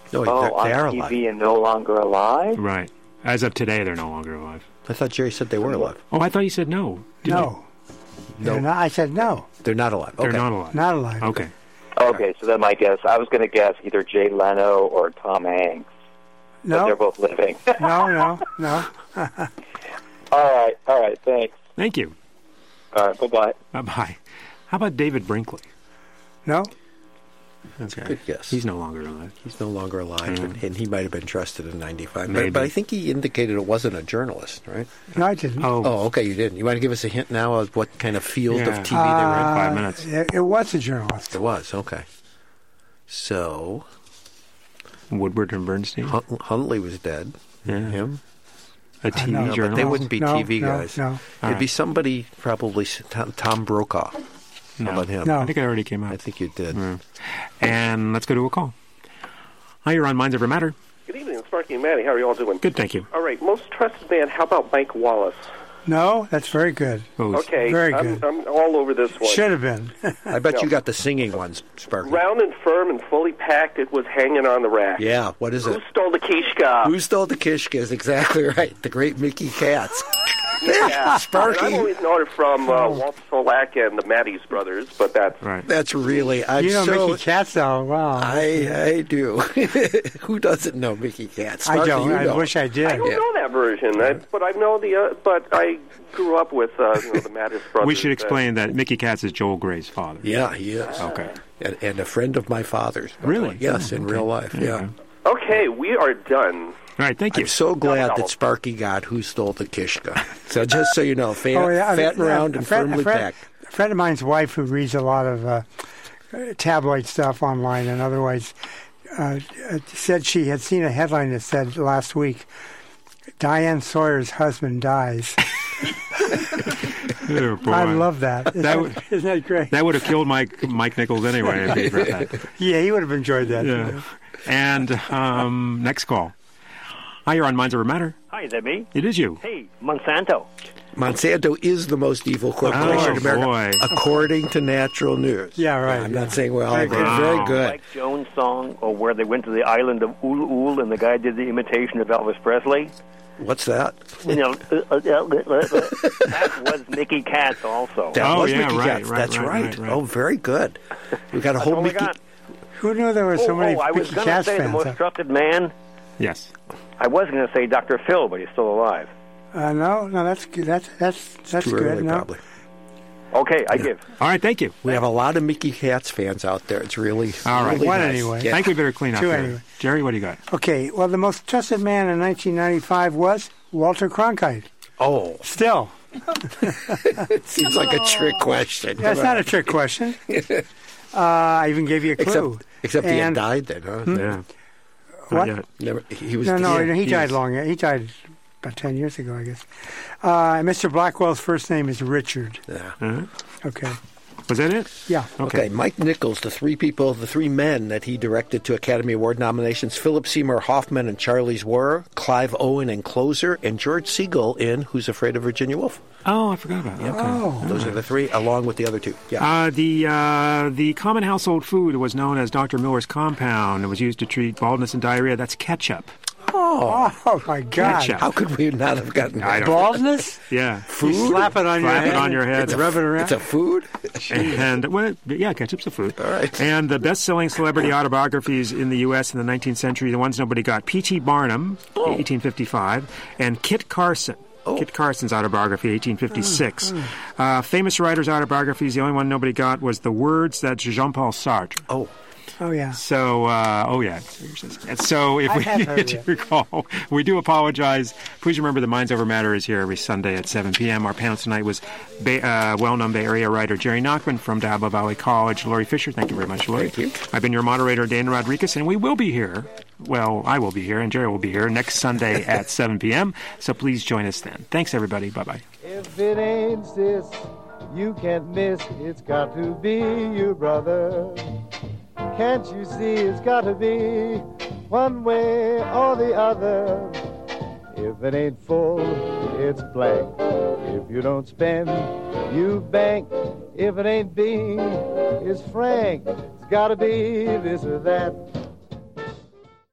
No, they are alive. On TV and no longer alive? Right. As of today, they're no longer alive. I thought Jerry said they were alive. Oh, I thought you said no. No. They're not, I said no. They're not alive. They're not alive. Not alive. Okay. Okay, so then my guess, I was going to guess either Jay Leno or Tom Hanks. No. But they're both living. No. All right, thanks. Thank you. All right, bye-bye. Bye-bye. How about David Brinkley? No. That's a good guess. He's no longer alive. He's no longer alive, and he might have been trusted in 95. Maybe. But I think he indicated it wasn't a journalist, right? No, I didn't. Oh, okay, you didn't. You want to give us a hint now of what kind of field of TV they were in? 5 minutes. It was a journalist. It was, okay. So... Woodward and Bernstein? Huntley was dead. Yeah. Him? A TV journalist? But they wouldn't be TV no, guys. No. It'd be somebody, probably Tom Brokaw. No. How about him? No. I think it already came out. I think you did. And let's go to a call. Hi, you're on Minds Over Matter. Good evening, Sparky and Maddie. How are you all doing? Good, thank you. All right, most trusted man, how about Mike Wallace? No, that's very good. Okay, Very good. I'm all over this one. Should have been. I bet you got the singing ones, Sparky. Round and firm and fully packed, it was hanging on the rack. Yeah, what is it? Who stole the Kishka? Who stole the Kishka is exactly right. The great Mickey Katz. Yeah, Sparky. I've always known it from Walt Solak and the Matthews brothers, but that's... Right. That's really... You know Mickey Katz, though. Wow. I do. Who doesn't know Mickey Katz? Sparky, I don't. I wish I did. I don't know that version, but I know but I grew up with the Matthews brothers. We should explain that Mickey Katz is Joel Gray's father. Yeah, he is. Okay. And a friend of my father's. Really? Yes, in real life, yeah. Okay, we are done. All right, thank you. I'm so glad that Sparky got Who Stole the Kishka. So just so you know, fat, round, and firmly packed. A friend of mine's wife, who reads a lot of tabloid stuff online and otherwise, said she had seen a headline that said last week, Diane Sawyer's husband dies. Oh, boy. I love that. Isn't that great? That would have killed Mike Nichols anyway if he'd read that. Yeah, he would have enjoyed that. Yeah. And next call. Hi, you're on Minds Over Matter. Hi, is that me? It is you. Hey, Monsanto. Monsanto is the most evil corporation in America, according to Natural News. Yeah, right. I'm not saying very good. Like Jones' song, or where they went to the island of Ul and the guy did the imitation of Elvis Presley. What's that? You know, that was Mickey Katz also. That was Mickey right, Katz. right, That's right. Oh, very good. We got a whole Mickey. Who knew there were so many I was Mickey going to Katz say fans? the most trusted man. Yes. I was going to say Dr. Phil, but he's still alive. No, that's good. That's too good. early, No. probably. Okay, I give. All right, thank you. We have a lot of Mickey Katz fans out there. It's really all right. Really One nice. anyway. I think we better clean up Two here. anyway. Jerry, what do you got? Okay. Well, the most trusted man in 1995 was Walter Cronkite. Oh, still. It seems like a trick question. That's not a trick question. I even gave you a clue. Except he had died then, huh? Yeah. What? Never, he was. No, he died long. He died about 10 years ago, I guess. Mr. Blackwell's first name is Richard. Yeah. Okay. Was that it? Yeah. Okay. Mike Nichols, the three men that he directed to Academy Award nominations: Philip Seymour Hoffman in Charlie's War, Clive Owen in Closer, and George Segal in Who's Afraid of Virginia Woolf. Oh, I forgot about that. Okay. Those are the three, along with the other two. Yeah. The common household food was known as Dr. Miller's compound. It was used to treat baldness and diarrhea. That's ketchup. Oh my God! Ketchup. How could we not have gotten that? Baldness? Yeah. Food? You slap it on your head. It on your head. Rub it around. It's a food? And well, yeah, ketchup's a food. All right. And the best-selling celebrity autobiographies in the U.S. in the 19th century, the ones nobody got: P.T. Barnum, 1855, and Kit Carson. Kit Carson's autobiography, 1856. Famous writers' autobiographies, the only one nobody got was The Words, that's Jean-Paul Sartre. Oh, yeah. So, And so, if we recall, we do apologize. Please remember the Minds Over Matter is here every Sunday at 7 p.m. Our panel tonight was well-known Bay Area writer Jerry Nachman from Diablo Valley College. Laurie Fisher, thank you very much, Laurie. Thank you. I've been your moderator, Dana Rodriguez, and we will be here. Well, I will be here, and Jerry will be here next Sunday at 7 p.m. So please join us then. Thanks, everybody. Bye-bye. If it ain't sis, you can't miss. It's got to be your brother. Can't you see it's got to be one way or the other? If it ain't full, it's blank. If you don't spend, you bank. If it ain't Bing, it's Frank. It's got to be this or that.